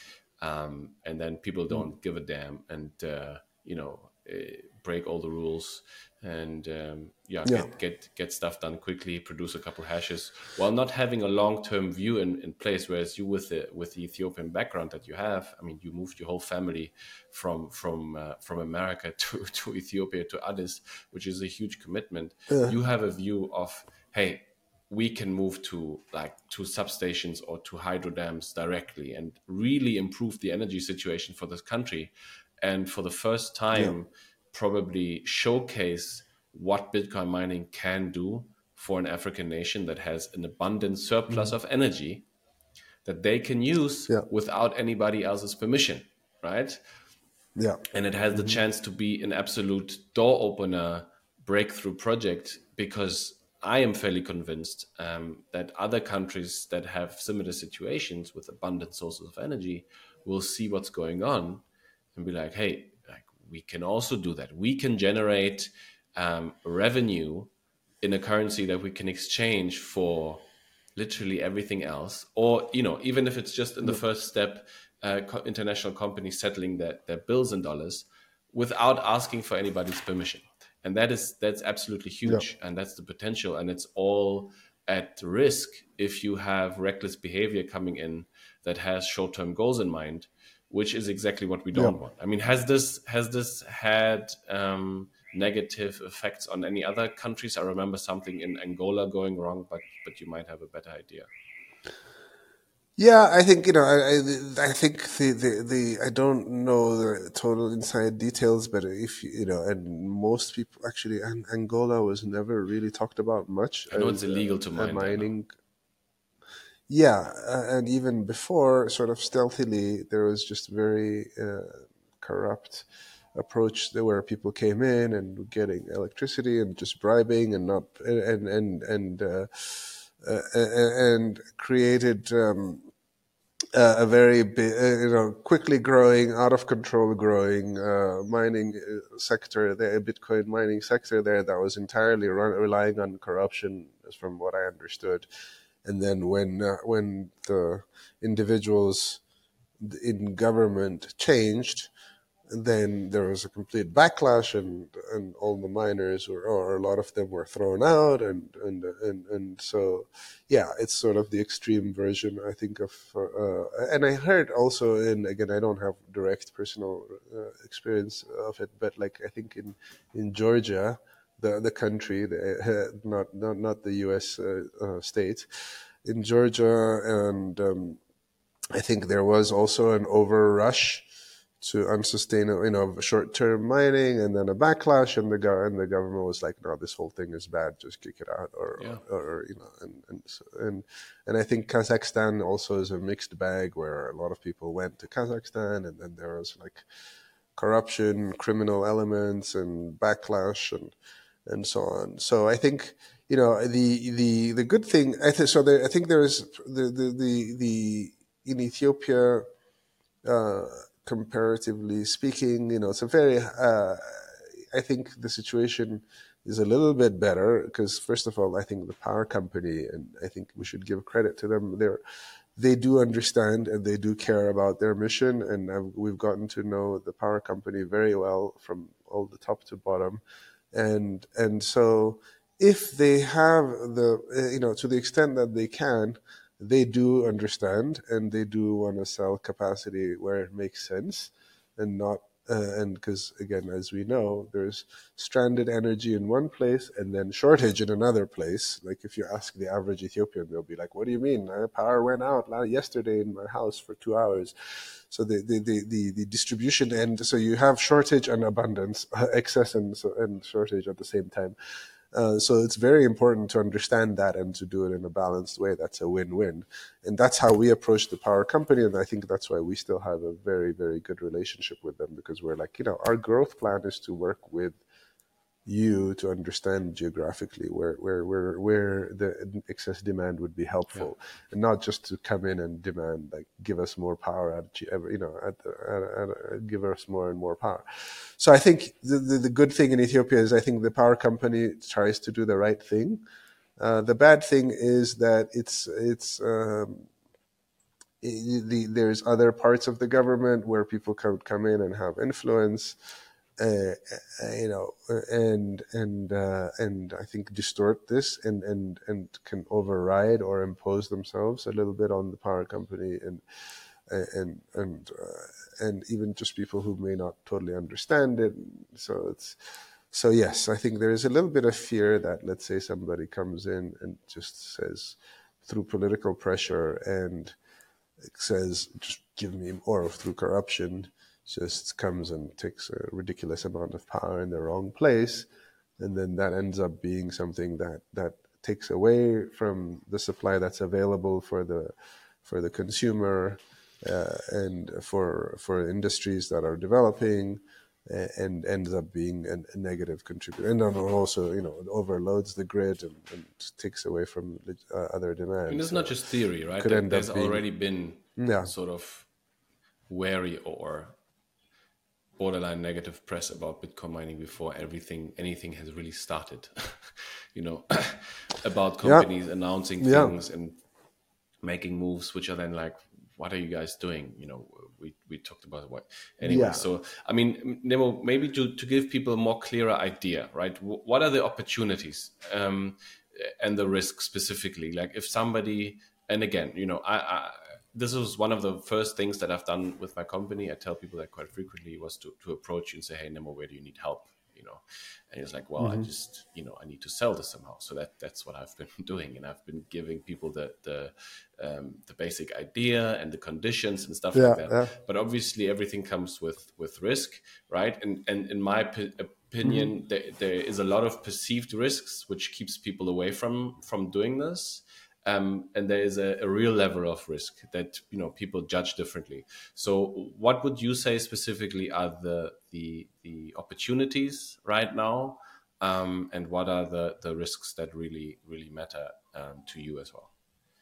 A: Um, and then people
B: mm,
A: don't give a damn and, uh, you know, uh, break all the rules and um, yeah,
B: yeah,
A: get get get stuff done quickly, produce a couple hashes, while not having a long term view in, in place. Whereas you, with the with the Ethiopian background that you have, I mean, you moved your whole family from from uh, from America to to Ethiopia to Addis, which is a huge commitment.
B: uh,
A: You have a view of, hey, we can move to like to substations or to hydro dams directly and really improve the energy situation for this country, and for the first
B: yeah,
A: time probably showcase what Bitcoin mining can do for an African nation that has an abundant surplus
B: mm,
A: of energy that they can use
B: yeah,
A: without anybody else's permission, right?
B: yeah,
A: And it has the
B: hmm,
A: chance to be an absolute door opener breakthrough project, because I am fairly convinced um, that other countries that have similar situations with abundant sources of energy will see what's going on and be like, hey, like, we can also do that. We can generate um, revenue in a currency that we can exchange for literally everything else. Or, you know, even if it's just in the
B: yeah,
A: first step, uh, co- international companies settling their, their bills in dollars without asking for anybody's permission. And that is that's absolutely
B: yeah,
A: huge, and that's the potential, and it's all at risk if you have reckless behavior coming in that has short-term goals in mind, which is exactly what we
B: yeah.
A: don't want. I mean, has this has this had um, negative effects on any other countries? I remember something in Angola going wrong, but but you might have a better idea.
B: Yeah, I think, you know, I I, I think the, the the I don't know the total inside details, but if you you know, and most people actually, An- Angola was never really talked about much
A: I know it's
B: as
A: illegal to
B: a, a
A: mine there now.
B: mining. Yeah, uh, and even before, sort of stealthily, there was just very uh, corrupt approach there, where people came in and were getting electricity and just bribing and not and and and uh, uh, and created. Um, uh, a very big, uh, you know, quickly growing, out of control growing uh, mining uh, sector there, Bitcoin mining sector there that was entirely run, relying on corruption, as from what I understood. And then when uh, when the individuals in government changed, And then there was a complete backlash, and, and all the miners were, or a lot of them were thrown out, and and and and so, yeah, it's sort of the extreme version, I think, of. Uh, and I heard also in, again, I don't have direct personal uh, experience of it, but like I think in in Georgia, the the country, the, uh, not not not the U S uh, uh, state, in Georgia, and um, I think there was also an overrush to unsustainable, you know, short-term mining, and then a backlash, and the go- and the government was like, no, this whole thing is bad, just kick it out, or
A: Yeah.
B: or, or you know, and and, so, and and I think Kazakhstan also is a mixed bag, where a lot of people went to Kazakhstan, and then there was like corruption, criminal elements, and backlash, and and so on. So I think, you know, the the the good thing, I think, so there, I think there is the the the, the in Ethiopia, uh, comparatively speaking, you know, it's a very, uh, I think the situation is a little bit better because, first of all, I think the power company, and I think we should give credit to them, they're, they do understand and they do care about their mission. And I've, we've gotten to know the power company very well from all the top to bottom. And, and so if they have the, uh, you know, to the extent that they can, they do understand and they do want to sell capacity where it makes sense, and not uh, and because, again, as we know, there's stranded energy in one place and then shortage in another place. Like if you ask the average Ethiopian, they'll be like, what do you mean? Uh, power went out yesterday in my house for two hours. So the the, the, the, the distribution end, so you have shortage and abundance, excess and, so, and shortage at the same time. Uh, so it's very important to understand that and to do it in a balanced way. That's a win-win. And that's how we approach the power company. And I think that's why we still have a very, very good relationship with them, because we're like, you know, our growth plan is to work with you to understand geographically where where where where the excess demand would be helpful, yeah. And not just to come in and demand like give us more power at you know at, at, at, give us more and more power. So I think the, the the good thing in Ethiopia is I think the power company tries to do the right thing. Uh, the bad thing is that it's it's um, it, the, there's other parts of the government where people can come in and have influence. Uh, you know, and and uh, and I think distort this and, and and can override or impose themselves a little bit on the power company, and and and uh, and even just people who may not totally understand it. So it's so yes, I think there is a little bit of fear that, let's say, somebody comes in and just says through political pressure and says just give me more, or through corruption just comes and takes a ridiculous amount of power in the wrong place, and then that ends up being something that that takes away from the supply that's available for the for the consumer, uh, and for for industries that are developing, uh, and ends up being an, a negative contributor, and then also, you know, it overloads the grid and, and takes away from uh, other demand.
A: And it's
B: so
A: not just theory, right?
B: Could
A: There,
B: end
A: there's
B: up being,
A: already been
B: yeah.
A: sort of wary or borderline negative press about Bitcoin mining before everything, anything has really started, you know, about companies yeah. announcing things yeah. and making moves, which are then like, what are you guys doing? You know, we, we talked about what anyway. Yeah. So, I mean, Nemo, maybe to, to give people a more clearer idea, right? What are the opportunities um, and the risks specifically? Like if somebody, and again, you know, I, I this was one of the first things that I've done with my company. I tell people that quite frequently, was to, to approach you and say, hey, Nemo, where do you need help? You know, and he's like, well, mm-hmm. I just, you know, I need to sell this somehow. So that that's what I've been doing. And I've been giving people the, the, um, the basic idea and the conditions and stuff yeah, like that. Yeah. But obviously everything comes with, with risk, right? And, and in my p- opinion, mm-hmm. there, there is a lot of perceived risks, which keeps people away from, from doing this. Um, and there is a, a real level of risk that, you know, people judge differently. So what would you say specifically are the the, the opportunities right now, um, and what are the, the risks that really, really matter um, to you as well?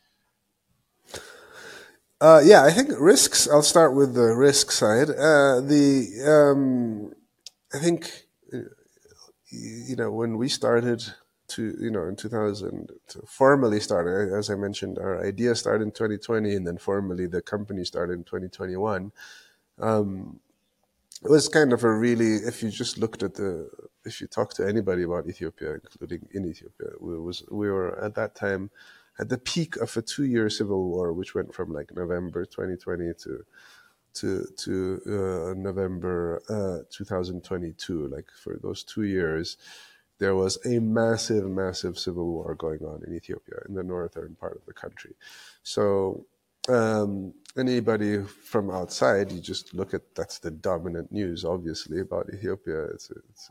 B: Uh, yeah, I think risks, I'll start with the risk side. Uh, the um, I think, you know, when we started to, you know, in two thousand, to formally started, as I mentioned, our idea started in twenty twenty, and then formally the company started in twenty twenty-one. Um, it was kind of a really, if you just looked at the, if you talk to anybody about Ethiopia, including in Ethiopia, we was we were at that time at the peak of a two-year civil war, which went from like November twenty twenty to to to uh, November uh, two thousand twenty-two. Like for those two years, there was a massive, massive civil war going on in Ethiopia, in the northern part of the country. So um, anybody from outside, you just look at, that's the dominant news, obviously, about Ethiopia. It's, it's,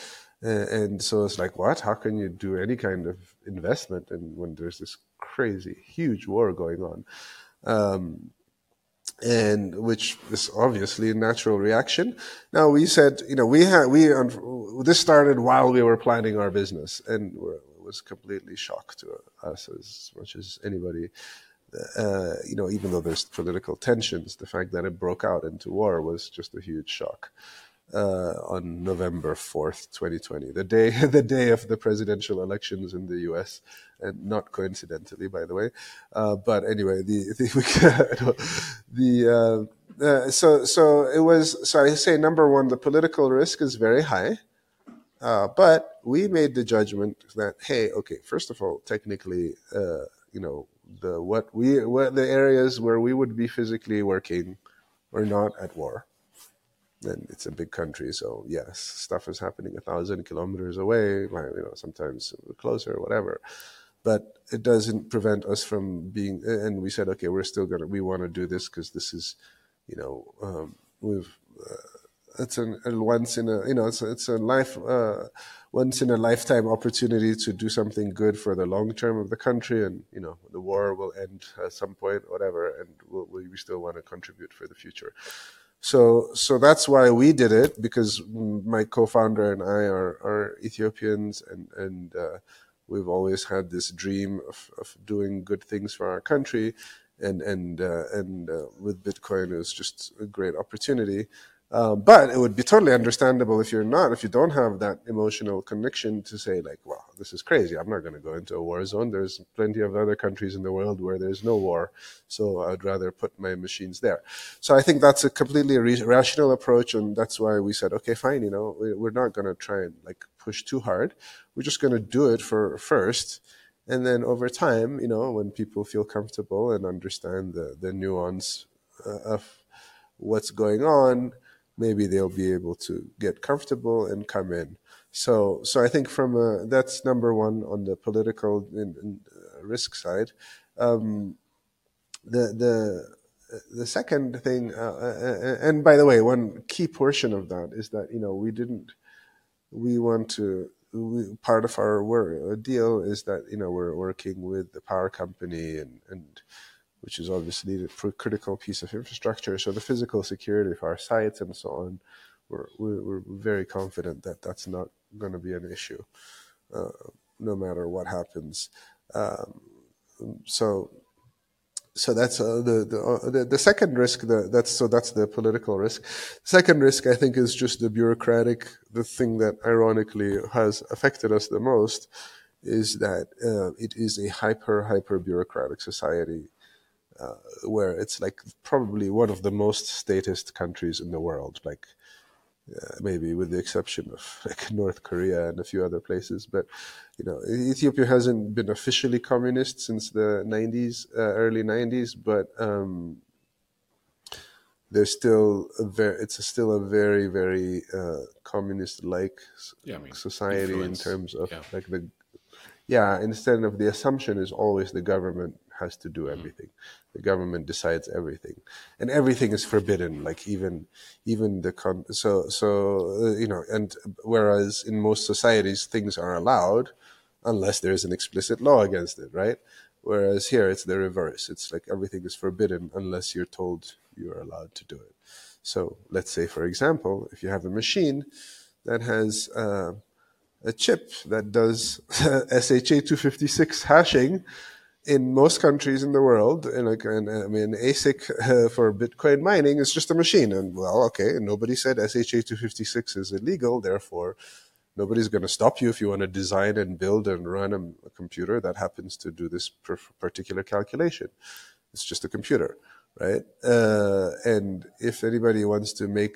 B: and so it's like, what? How can you do any kind of investment and when there's this crazy, huge war going on? Um, and which is obviously a natural reaction. Now we said, you know, we had we this started while we were planning our business, and it was completely shock to us as much as anybody. Uh, you know, even though there's political tensions, the fact that it broke out into war was just a huge shock. Uh, on November fourth, twenty twenty, the day the day of the presidential elections in the U S, and not coincidentally, by the way. Uh, but anyway, the the, the uh, uh, so so it was. So I say number one, the political risk is very high, uh, but we made the judgment that hey, okay, first of all, technically, uh, you know, the what we what the areas where we would be physically working were not at war. And it's a big country, so yes, stuff is happening a thousand kilometers away, you know, sometimes closer, whatever. But it doesn't prevent us from being. And we said, okay, we're still gonna, we want to do this because this is, you know, um, we've. Uh, it's an, a once in a, you know, it's a, it's a life, uh, once in a lifetime opportunity to do something good for the long term of the country, and you know, the war will end at some point, whatever, and we'll, we still want to contribute for the future. So, so that's why we did it, because my co-founder and I are, are Ethiopians, and and uh, we've always had this dream of, of doing good things for our country, and and uh, and uh, with Bitcoin, it was just a great opportunity. Um, but it would be totally understandable if you're not, if you don't have that emotional connection to say like, wow, this is crazy. I'm not going to go into a war zone. There's plenty of other countries in the world where there's no war. So I'd rather put my machines there. So I think that's a completely re- rational approach. And that's why we said, okay, fine. You know, we, we're not going to try and like push too hard. We're just going to do it for first. And then over time, you know, when people feel comfortable and understand the, the nuance uh, of what's going on, maybe they'll be able to get comfortable and come in. So, so I think from a, that's number one on the political and, and risk side. Um, the the the second thing, uh, and by the way, one key portion of that is that you know we didn't we want to. We, part of our work, deal is that you know we're working with the power company and and. which is obviously the critical piece of infrastructure. So the physical security of our sites and so on, we're, we're very confident that that's not going to be an issue, uh, no matter what happens. Um, so, so that's uh, the, the, uh, the the second risk. The, that's so that's the political risk. Second risk, I think, is just the bureaucratic. The thing that ironically has affected us the most is that uh, it is a hyper hyper bureaucratic society. Uh, where it's like probably one of the most statist countries in the world, like uh, maybe with the exception of like North Korea and a few other places. But you know, Ethiopia hasn't been officially communist since the nineties, uh, early nineties, but um, there's still a very, it's a still a very very uh, communist-like
A: yeah, I mean,
B: society
A: influence.
B: in terms of
A: yeah.
B: like the yeah. Instead of the assumption is always the government has to do everything. Mm-hmm. The government decides everything, and everything is forbidden. Like even, even the con- so so uh, you know. And whereas in most societies things are allowed, unless there's an explicit law against it, right? Whereas here it's the reverse. It's like everything is forbidden unless you're told you're allowed to do it. So let's say, for example, if you have a machine that has uh, a chip that does S H A two fifty-six hashing. In most countries in the world, and like, and, I mean, A S I C uh, for Bitcoin mining is just a machine. And well, okay, nobody said S H A two fifty-six is illegal. Therefore, nobody's going to stop you if you want to design and build and run a, a computer that happens to do this per- particular calculation. It's just a computer, right? Uh, and if anybody wants to make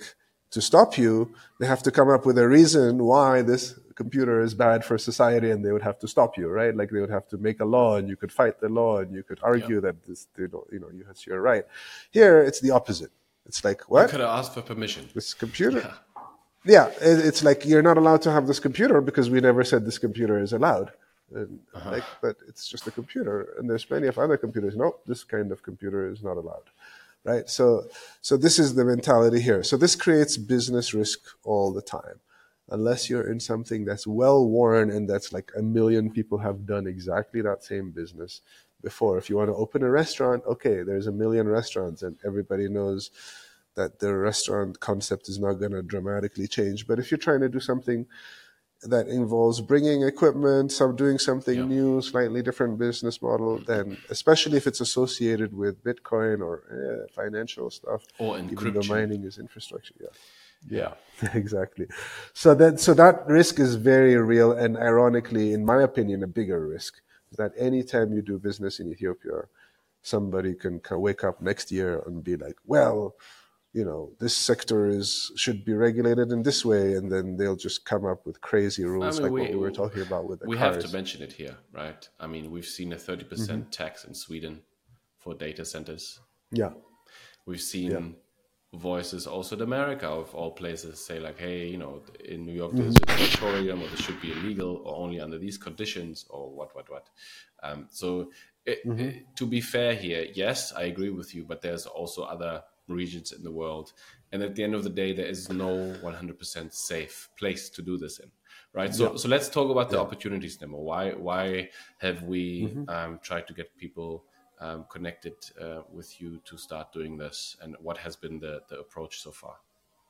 B: to stop you, they have to come up with a reason why this computer is bad for society, and they would have to stop you, right? Like they would have to make a law, and you could fight the law, and you could
A: Yeah.
B: argue that this, you know, you know, you it's your right. Here, it's the opposite. It's like,
A: You
B: what?
A: could have asked for permission.
B: This computer?
A: Yeah.
B: Yeah, it- it's like you're not allowed to have this computer because we never said this computer is allowed. And like, but it's just a computer, and there's plenty of other computers. Nope, this kind of computer is not allowed, right? So, so this is the mentality here. So this creates business risk all the time, unless you're in something that's well worn and that's like a million people have done exactly that same business before. If you want to open a restaurant, okay, there's a million restaurants, and everybody knows that the restaurant concept is not going to dramatically change. But if you're trying to do something that involves bringing equipment, some doing something
A: Yeah.
B: new, slightly different business model, then especially if it's associated with Bitcoin or eh, financial stuff,
A: Or
B: even though
A: encryption.
B: mining is infrastructure. Yeah. Yeah, exactly. So that so that risk is very real, and ironically, in my opinion, a bigger risk is that anytime you do business in Ethiopia, somebody can, can wake up next year and be like, well, you know, this sector is should be regulated in this way, and then they'll just come up with crazy
A: I
B: rules
A: mean,
B: like
A: we
B: what we were talking about with the
A: we
B: cars.
A: have to mention it here, right? I mean, we've seen a thirty percent
B: Mm-hmm.
A: tax in Sweden for data centers.
B: Yeah,
A: We've seen
B: yeah,
A: voices also in America, of all places, say like, hey, you know, in New York there's
B: mm-hmm.
A: a moratorium, or this should be illegal, or only under these conditions, or what, what, what. Um, so, it,
B: Mm-hmm.
A: it, to be fair here, yes, I agree with you, but there's also other regions in the world, and at the end of the day, there is no one hundred percent safe place to do this in, right?
B: Yeah,
A: So, so let's talk about the
B: yeah.
A: opportunities, Nemo. Why, why have we
B: Mm-hmm.
A: um, tried to get people um, connected uh, with you to start doing this, and what has been the, the approach so far?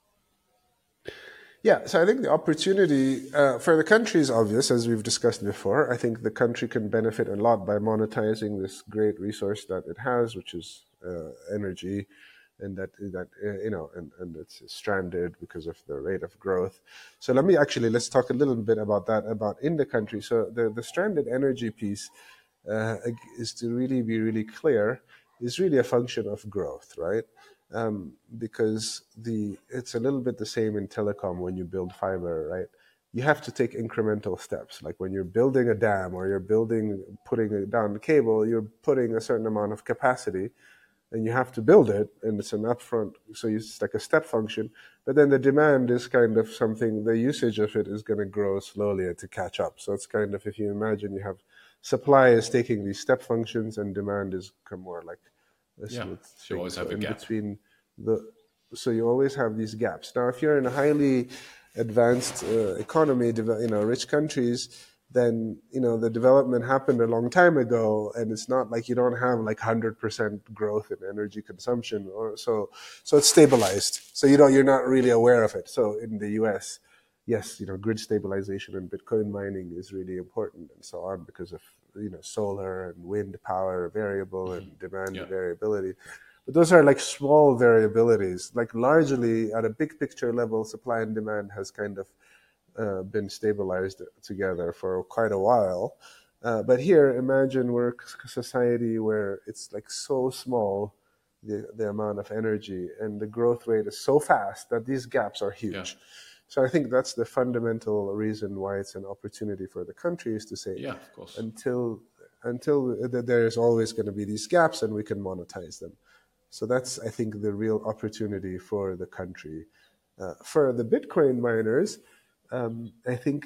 B: Yeah, so I think the opportunity uh, for the country is obvious, as we've discussed before. I think the country can benefit a lot by monetizing this great resource that it has, which is uh, energy, and that that uh, you know, and, and it's stranded because of the rate of growth. So let me actually let's talk a little bit about that about in the country. So the the stranded energy piece uh, is to really be really clear is really a function of growth, right? Um, because the it's a little bit the same in telecom when you build fiber, right? You have to take incremental steps. Like when you're building a dam or you're building, putting down the cable, you're putting a certain amount of capacity, and you have to build it, and it's an upfront. So it's like a step function. But then the demand is kind of something. The usage of it is going to grow slowly to catch up. So it's kind of, if you imagine, you have supply is taking these step functions, and demand is more like a
A: Yeah,
B: smooth
A: you
B: thing.
A: always
B: So
A: have a
B: in
A: gap.
B: between the, so you always have these gaps. Now, if you're in a highly advanced uh, economy, you know, rich countries, then you know the development happened a long time ago, and it's not like you don't have like one hundred percent growth in energy consumption, or so. So it's stabilized. So you know you're not really aware of it. So in the U S, yes, you know, grid stabilization and Bitcoin mining is really important and so on because of you know solar and wind power variable and demand
A: Yeah,
B: variability. But those are like small variabilities. Like largely at a big picture level, supply and demand has kind of uh, been stabilized together for quite a while. Uh, but here, imagine we're a society where it's like so small, the, the amount of energy, and the growth rate is so fast that these gaps are
A: yeah,
B: huge. So I think that's the fundamental reason why it's an opportunity for the country is to say
A: yeah, of course.
B: until until there's always going to be these gaps and we can monetize them. So that's, I think, the real opportunity for the country. Uh, for the Bitcoin miners, um, I think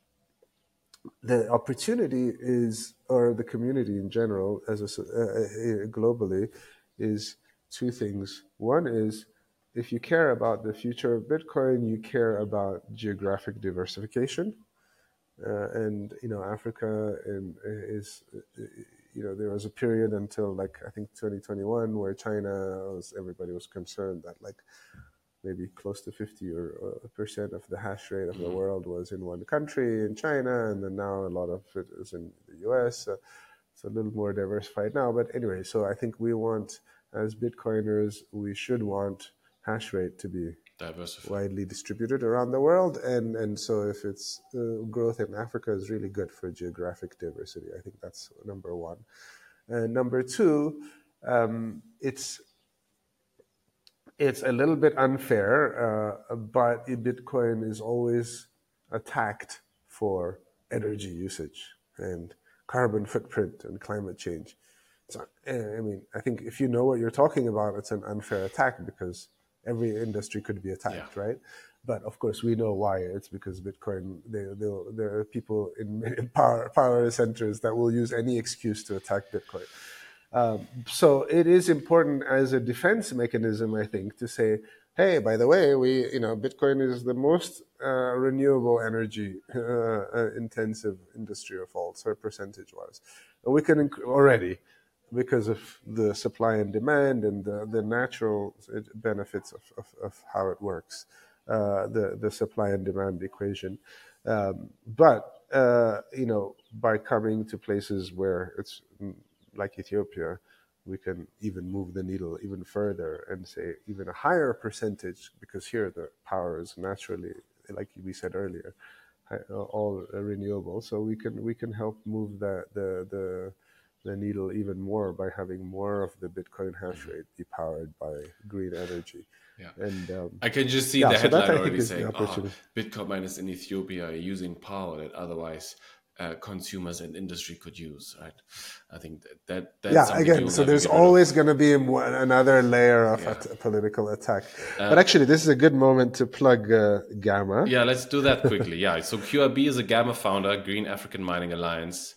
B: the opportunity is, or the community in general, as a, uh, uh, globally, is two things. One is if you care about the future of Bitcoin, you care about geographic diversification. Uh, and you know Africa and is you know there was a period until like I think twenty twenty-one where China was everybody was concerned that like maybe close to fifty or uh, percent of the hash rate of the
A: Mm.
B: world was in one country in China, and then now a lot of it is in the U S. Uh, it's a little more diversified now, but anyway, so I think we want as Bitcoiners we should want hash rate to be
A: Diversify.
B: widely distributed around the world, and and so if it's uh, growth in Africa is really good for geographic diversity. I think that's number one. And number two, um, it's it's a little bit unfair, uh, but Bitcoin is always attacked for energy usage and carbon footprint and climate change. So, I mean, I think if you know what you're talking about, it's an unfair attack because every industry could be attacked,
A: Yeah.
B: right? But of course, we know why. It's because Bitcoin, they, there are people in power, power centers that will use any excuse to attack Bitcoin. Um, so it is important as a defense mechanism, I think, to say, hey, by the way, we, you know, Bitcoin is the most uh, renewable energy uh, uh, intensive industry of all, so percentage-wise. We can inc- already, because of the supply and demand and the, the natural benefits of, of, of how it works, uh, the, the supply and demand equation. Um, but, uh, you know, by coming to places where it's like Ethiopia, we can even move the needle even further and say even a higher percentage, because here the power is naturally, like we said earlier, all renewable. So we can we can help move the the the, the needle even more by having more of the Bitcoin hash rate be powered by green energy.
A: Yeah.
B: And um,
A: I can just see
B: yeah,
A: the
B: so that
A: headline
B: I think
A: already
B: is the
A: saying, "Oh,
B: opportunity.
A: Bitcoin miners in Ethiopia are using power that otherwise uh, consumers and industry could use." Right? I think that, that that's
B: Yeah,
A: something
B: again,
A: you'll
B: so
A: never
B: there's
A: get rid of.
B: always going to be one- another layer of
A: Yeah.
B: at- political attack.
A: Uh,
B: but actually, this is a good moment to plug uh, Gamma.
A: Yeah, let's do that quickly. Yeah, so Q R B is a Gamma founder, Green African Mining Alliance.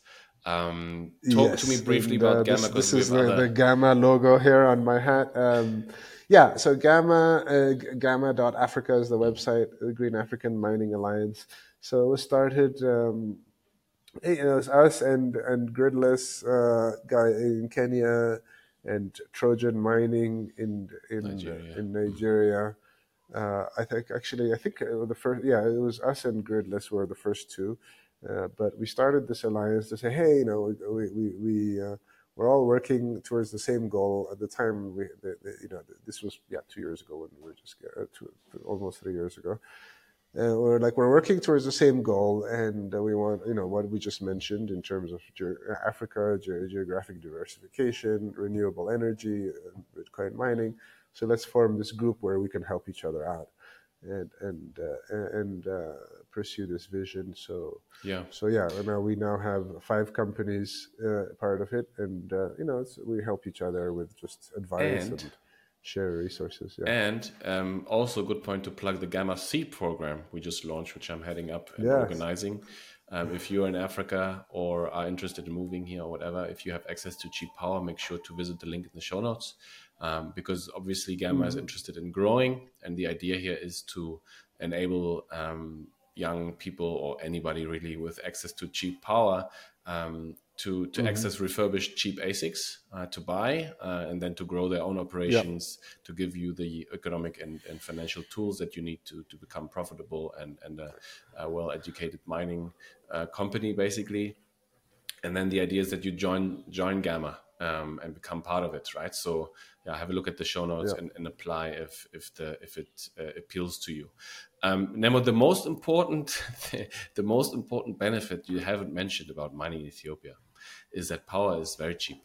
A: Um, talk
B: Yes,
A: to me briefly
B: and
A: about
B: uh,
A: Gamma
B: this
A: because
B: this
A: we
B: is
A: have
B: the,
A: other.
B: the Gamma logo here on my hat. Um, yeah, so Gamma uh, Gamma dot Africa is the website, the Green African Mining Alliance. So it was started. Um, you know, it's us and and Gridless uh, guy in Kenya, and Trojan Mining in in
A: Nigeria.
B: in Nigeria. Uh, I think actually, I think uh, the first, yeah, it was us and Gridless were the first two, uh, but we started this alliance to say, hey, you know, we we we uh, we're all working towards the same goal. At the time, we, the, the, you know, this was yeah two years ago when we were just uh, two, almost three years ago. Uh, we're like we're working towards the same goal, and uh, we want, you know, what we just mentioned in terms of ge- Africa, ge- geographic diversification, renewable energy, uh, Bitcoin mining. So let's form this group where we can help each other out, and and uh, and uh, pursue this vision. So
A: Yeah.
B: so yeah, now we now have five companies uh, part of it, and uh, you know, it's, we help each other with just advice
A: And
B: and share resources. Yeah.
A: and um, also a good point to plug the Gamma Seed program we just launched, which I'm heading up and
B: Yes.
A: organizing. Um, if you're in Africa or are interested in moving here or whatever, if you have access to cheap power, make sure to visit the link in the show notes, um, because obviously Gamma
B: Mhm.
A: is interested in growing, and the idea here is to enable um, young people or anybody really with access to cheap power um, to to
B: Mhm.
A: access refurbished cheap A S I Cs uh, to buy uh, and then to grow their own
B: Yeah.
A: operations, to give you the economic and, and financial tools that you need to to become profitable and and a, a well-educated mining uh, company basically. And then the idea is that you join join Gamma um, and become part of it, right? So yeah, have a look at the show notes
B: Yeah.
A: and, and apply if if the if it uh, appeals to you. Um, Nemo, the most important the most important benefit you haven't mentioned about mining in Ethiopia is that power is very cheap.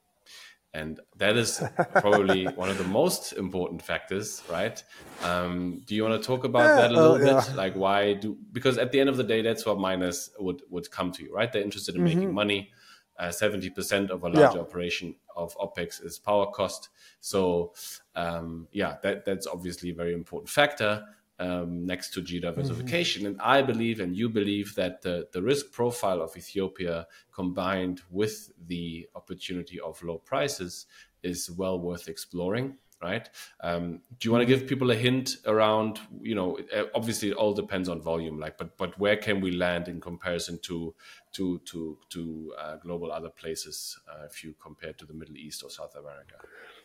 A: And that is probably one of the most important factors, right? Um, do you want to talk about
B: Yeah,
A: that a
B: uh,
A: little
B: yeah.
A: bit? Like, why do? Because at the end of the day, that's what miners would would come to you, right? They're interested in making
B: Mhm.
A: money. Uh, seventy percent of a
B: Yeah.
A: large operation of OPEX is power cost. So, um, yeah, that that's obviously a very important factor. Um, next to
B: Mhm.
A: geo-diversification. And I believe, and you believe, that the, the risk profile of Ethiopia combined with the opportunity of low prices is well worth exploring, right? Um, do you want to
B: Mhm.
A: give people a hint around, you know, uh, obviously it all depends on volume, like, but but where can we land in comparison to to to to uh, global other places uh, if you compare to the Middle East or South America?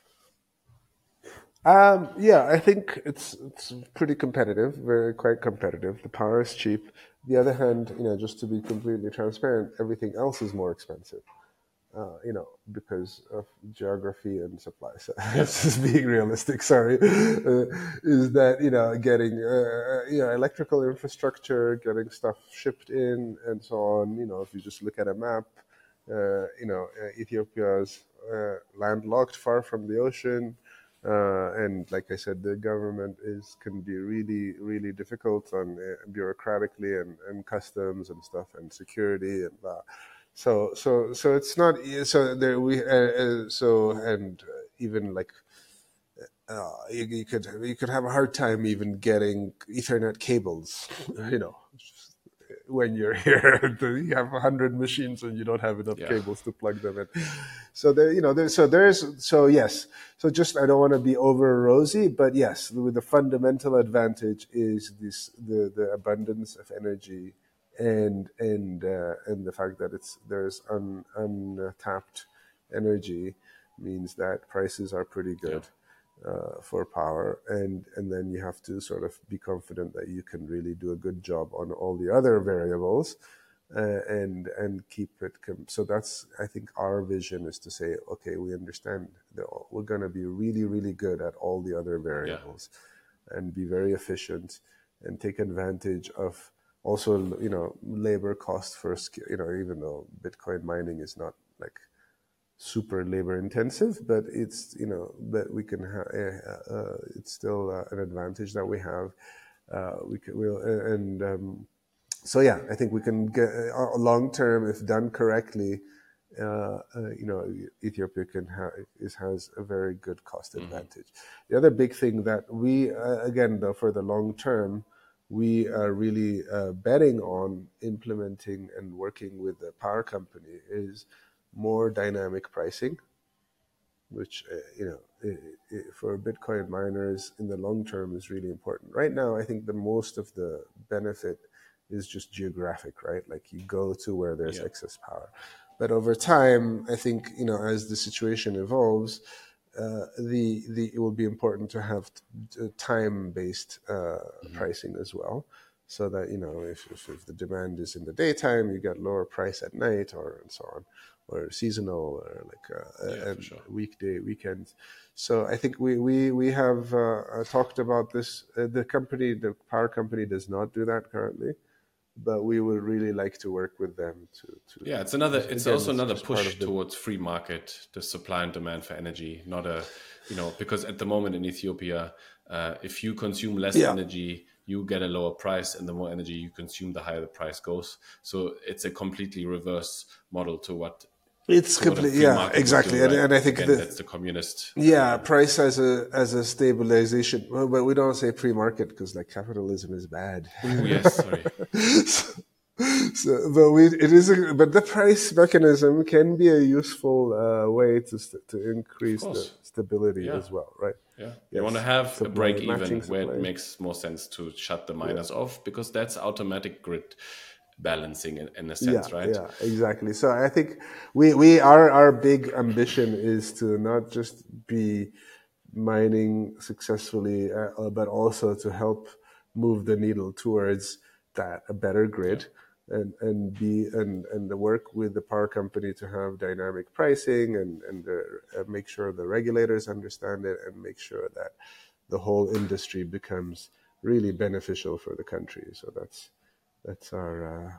B: Um, yeah, I think it's it's pretty competitive, very quite competitive. The power is cheap. The other hand, you know, just to be completely transparent, everything else is more expensive. Uh, you know, because of geography and supply. So
A: Yeah.
B: this is being realistic. Sorry, uh, is that, you know, getting uh, you know, electrical infrastructure, getting stuff shipped in, and so on. You know, if you just look at a map, uh, you know, uh, Ethiopia is uh, landlocked, far from the ocean. Uh, and like I said, the government is can be really, really difficult on uh, bureaucratically and, and customs and stuff and security and blah. So so so it's not so there we uh, uh, so and uh, even like uh, you, you could you could have a hard time even getting Ethernet cables, you know, when you're here. You have a hundred machines and you don't have enough
A: Yeah.
B: cables to plug them in. So there, you know, there, so there's so yes. So just I don't want to be over rosy, but yes, the, the fundamental advantage is this the the abundance of energy and and uh, and the fact that it's there's un, untapped energy means that prices are pretty
A: Yeah.
B: good uh, for power, and and then you have to sort of be confident that you can really do a good job on all the other variables, uh, and and keep it. Com- so that's I think our vision is to say, okay, we understand that we're going to be really really good at all the other
A: Yeah.
B: variables, and be very efficient and take advantage of also you know labor cost for sk- you know even though Bitcoin mining is not like super labor intensive, but it's you know but we can ha- uh, uh, it's still uh, an advantage that we have. Uh, we can we'll uh, and um, so yeah, I think we can get uh, long term if done correctly. Uh, uh, you know, Ethiopia can ha- is, has a very good cost advantage. Mm-hmm. The other big thing that we uh, again though for the long term, we are really uh, betting on implementing and working with the power company is more dynamic pricing, which uh, you know it, it, for Bitcoin miners in the long term is really important. Right now, I think the most of the benefit is just geographic, right? Like you go to where there's
A: Yeah.
B: excess power. But over time, I think you know as the situation evolves, uh, the the it will be important to have t- time based uh, mm-hmm. pricing as well. So that you know, if, if if the demand is in the daytime, you get lower price at night, or and so on, or seasonal, or like uh,
A: Yeah,
B: and
A: for sure.
B: weekday, weekends. So I think we we we have uh, talked about this. Uh, the company, the power company, does not do that currently, but we would really like to work with them to. to
A: Yeah, it's another. It's
B: again,
A: also
B: it's
A: another
B: just part
A: push
B: of the
A: towards free market, the supply and demand for energy. Not a, you know, because at the moment in Ethiopia, uh, if you consume less
B: yeah.
A: energy, you get a lower price, and the more energy you consume, the higher the price goes. So it's a completely reverse model to what
B: It's
A: to what a
B: complete,
A: free
B: yeah,
A: market would do,
B: exactly, and,
A: right?
B: and I think
A: Again,
B: the
A: that's the communist.
B: yeah
A: Uh,
B: price as a as a stabilization. Well, but we don't say pre-market because like capitalism is bad.
A: oh yes, sorry.
B: so, so, but we it is a, but the price mechanism can be a useful uh, way to st- to
A: Of
B: increase the
A: course,
B: stability
A: yeah.
B: as well, right?
A: Yeah, you want to
B: Yes,
A: have a
B: supply
A: break
B: matching
A: even where it
B: supply.
A: makes more sense to shut the
B: Yeah.
A: miners off because that's automatic grid balancing in, in a
B: Yeah,
A: sense, right?
B: yeah, exactly. So I think we we our our big ambition is to not just be mining successfully, uh, but also to help move the needle towards that a better
A: Yeah.
B: grid, and and be and and work with the power company to have dynamic pricing and and uh, make sure the regulators understand it and make sure that the whole industry becomes really beneficial for the country. So that's that's our. Uh,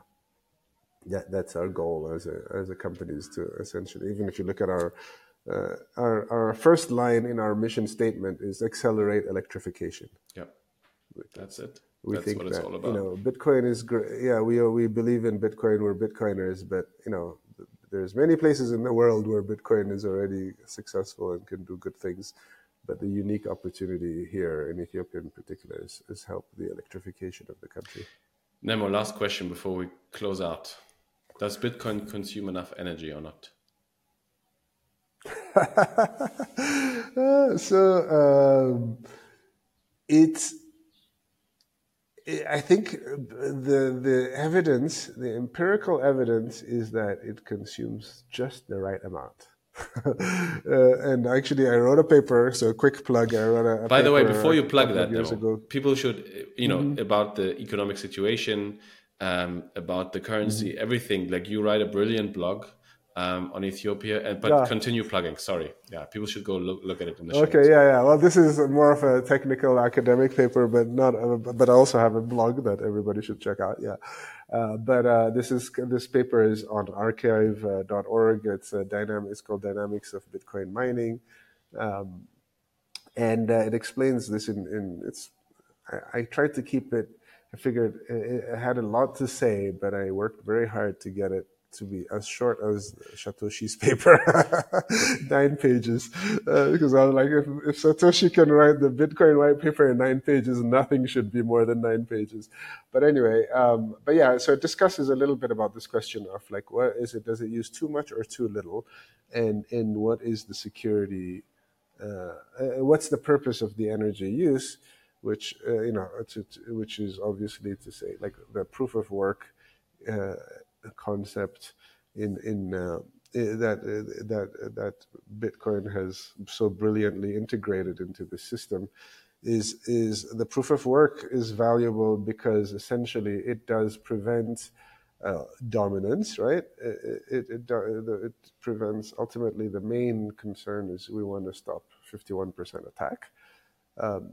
B: that that's our goal as a as a company is to essentially, even if you look at our uh, our our first line in our mission statement is accelerate electrification.
A: Yeah. That's it.
B: We
A: That's what
B: think
A: it's
B: that
A: all
B: you
A: about.
B: know Bitcoin is great. Yeah, we are, we believe in Bitcoin. We're Bitcoiners, but you know there's many places in the world where Bitcoin is already successful and can do good things. But the unique opportunity here in Ethiopia in particular is, is help the electrification of the country.
A: Nemo, last question before we close out. Does Bitcoin consume enough energy or not?
B: uh, so um, it's I think the the evidence, the empirical evidence, is that it consumes just the right amount. uh, and actually, I wrote a paper. So, a quick plug. I wrote a, a
A: By the way,
B: paper
A: before
B: a
A: you plug
B: couple of
A: that,
B: years
A: Nemo,
B: ago.
A: people should, you know,
B: Mm-hmm.
A: about the economic situation, um, about the currency,
B: Mm-hmm.
A: everything. Like you write a brilliant blog um, on Ethiopia, and but
B: Yeah.
A: continue plugging. Sorry, yeah, people should go look look at it in the show
B: Okay.
A: notes.
B: Yeah. Yeah. Well, this is more of a technical academic paper, but not. Uh, but I also have a blog that everybody should check out. Yeah. Uh, but uh, this is this paper is on archive dot org. It's a dynamic. It's called Dynamics of Bitcoin Mining. Um, and uh, it explains this in, in it's I, I tried to keep it. I figured it, it had a lot to say, but I worked very hard to get it to be as short as Satoshi's paper, nine pages, uh, because I was like, if, if Satoshi can write the Bitcoin white paper in nine pages, nothing should be more than nine pages. But anyway, um, but yeah, so it discusses a little bit about this question of like, what is it? Does it use too much or too little, and and what is the security? Uh, uh, what's the purpose of the energy use? Which uh, you know, to, to, which is obviously to say like the proof of work uh, concept in in uh, that uh, that that Bitcoin has so brilliantly integrated into the system is is the proof of work is valuable because essentially it does prevent uh, dominance, right? It, it, it, it prevents, ultimately the main concern is we want to stop fifty-one percent attack. Um,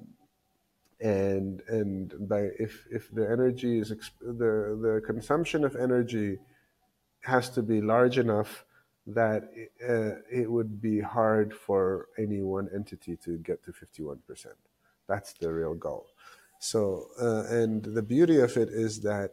B: and and by if if the energy is exp- the the consumption of energy has to be large enough that uh, it would be hard for any one entity to get to fifty-one percent. That's the real goal. So uh, and the beauty of it is that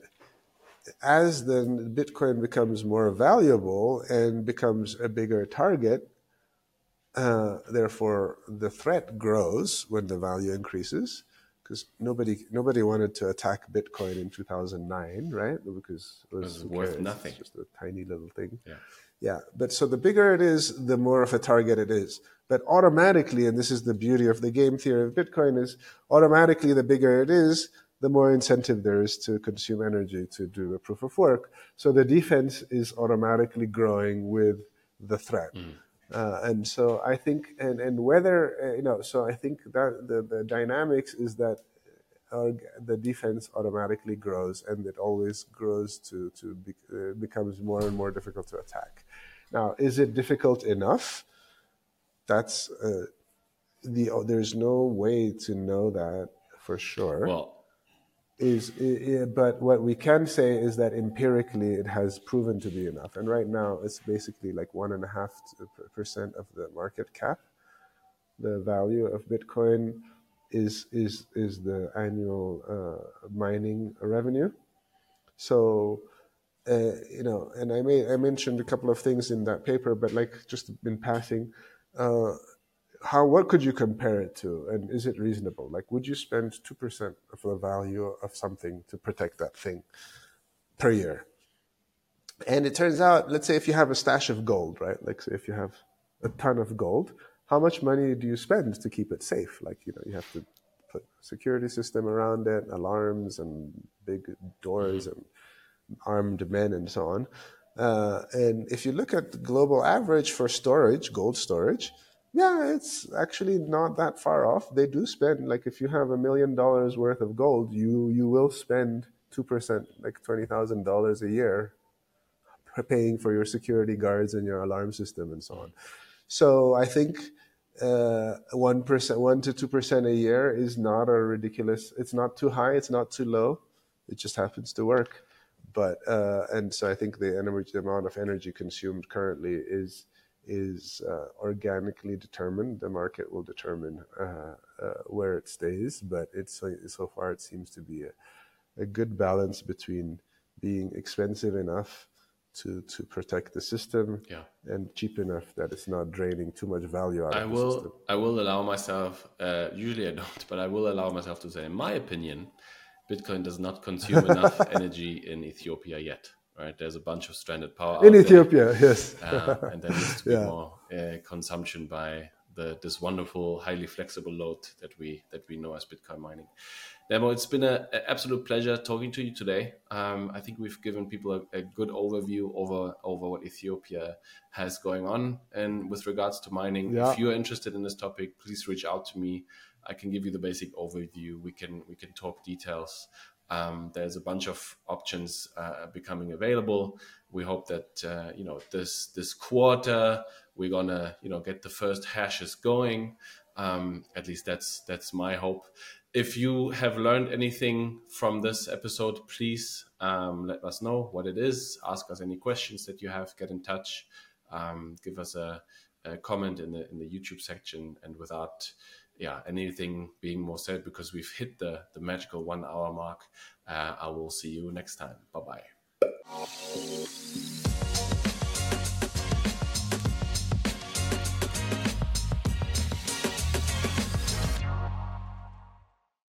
B: as the Bitcoin becomes more valuable and becomes a bigger target, uh, therefore the threat grows when the value increases, because nobody nobody wanted to attack Bitcoin in two thousand nine, right? Because it was,
A: It's worth
B: cares?
A: nothing.
B: It's just a tiny little thing.
A: Yeah.
B: Yeah, but so the bigger it is, the more of a target it is. But automatically, and this is the beauty of the game theory of Bitcoin, is automatically the bigger it is, the more incentive there is to consume energy to do a proof of work. So the defense is automatically growing with the threat.
A: Mm.
B: Uh, and so I think, and, and whether, uh, you know, so I think that the, the dynamics is that our, the defense automatically grows, and it always grows to, to be, uh, becomes more and more difficult to attack. Now, is it difficult enough? That's uh, the, oh, there's no way to know that for sure.
A: Well,
B: Is but what we can say is that empirically it has proven to be enough, and right now it's basically like one and a half percent of the market cap. The value of Bitcoin is is is the annual uh, mining revenue. So uh, you know, and I may I mentioned a couple of things in that paper, but like just in passing. Uh, how what could you compare it to, and is it reasonable? Like, would you spend two percent of the value of something to protect that thing per year? And it turns out, let's say if you have a stash of gold, right? Like, say if you have a ton of gold, how much money do you spend to keep it safe? Like, you know, you have to put a security system around it, alarms and big doors and armed men and so on. Uh, and if you look at the global average for storage, gold storage, yeah, it's actually not that far off. They do spend, like, if you have a million dollars worth of gold, you you will spend two percent, like twenty thousand dollars a year, paying for your security guards and your alarm system and so on. So I think uh, one percent, one to two percent a year is not a ridiculous. It's not too high. It's not too low. It just happens to work. But uh, and so I think the energy, the amount of energy consumed currently is is uh, organically determined. The market will determine uh, uh, where it stays. But it's so far it seems to be a, a good balance between being expensive enough to to protect the system,
A: yeah,
B: and cheap enough that it's not draining too much value out
A: I
B: of the
A: will.
B: system.
A: I will allow myself. Uh, usually, I don't, but I will allow myself to say, in my opinion, Bitcoin does not consume enough energy in Ethiopia yet. Right? There's a bunch of stranded power
B: In
A: out there,
B: Ethiopia, yes.
A: uh, and there needs to be
B: Yeah.
A: more uh, consumption by the this wonderful, highly flexible load that we that we know as Bitcoin mining. Nemo, it's been an absolute pleasure talking to you today. Um, I think we've given people a, a good overview over over what Ethiopia has going on, and with regards to mining.
B: Yeah.
A: If you're interested in this topic, please reach out to me. I can give you the basic overview. We can we can talk details. Um, there's a bunch of options uh, becoming available. We hope that uh, you know this this quarter we're gonna you know get the first hashes going. Um, at least that's that's my hope. If you have learned anything from this episode, please um, let us know what it is. Ask us any questions that you have. Get in touch. Um, give us a uh, comment in the in the YouTube section. And without yeah anything being more said, because we've hit the the magical one hour mark, uh, I will see you next time. Bye bye.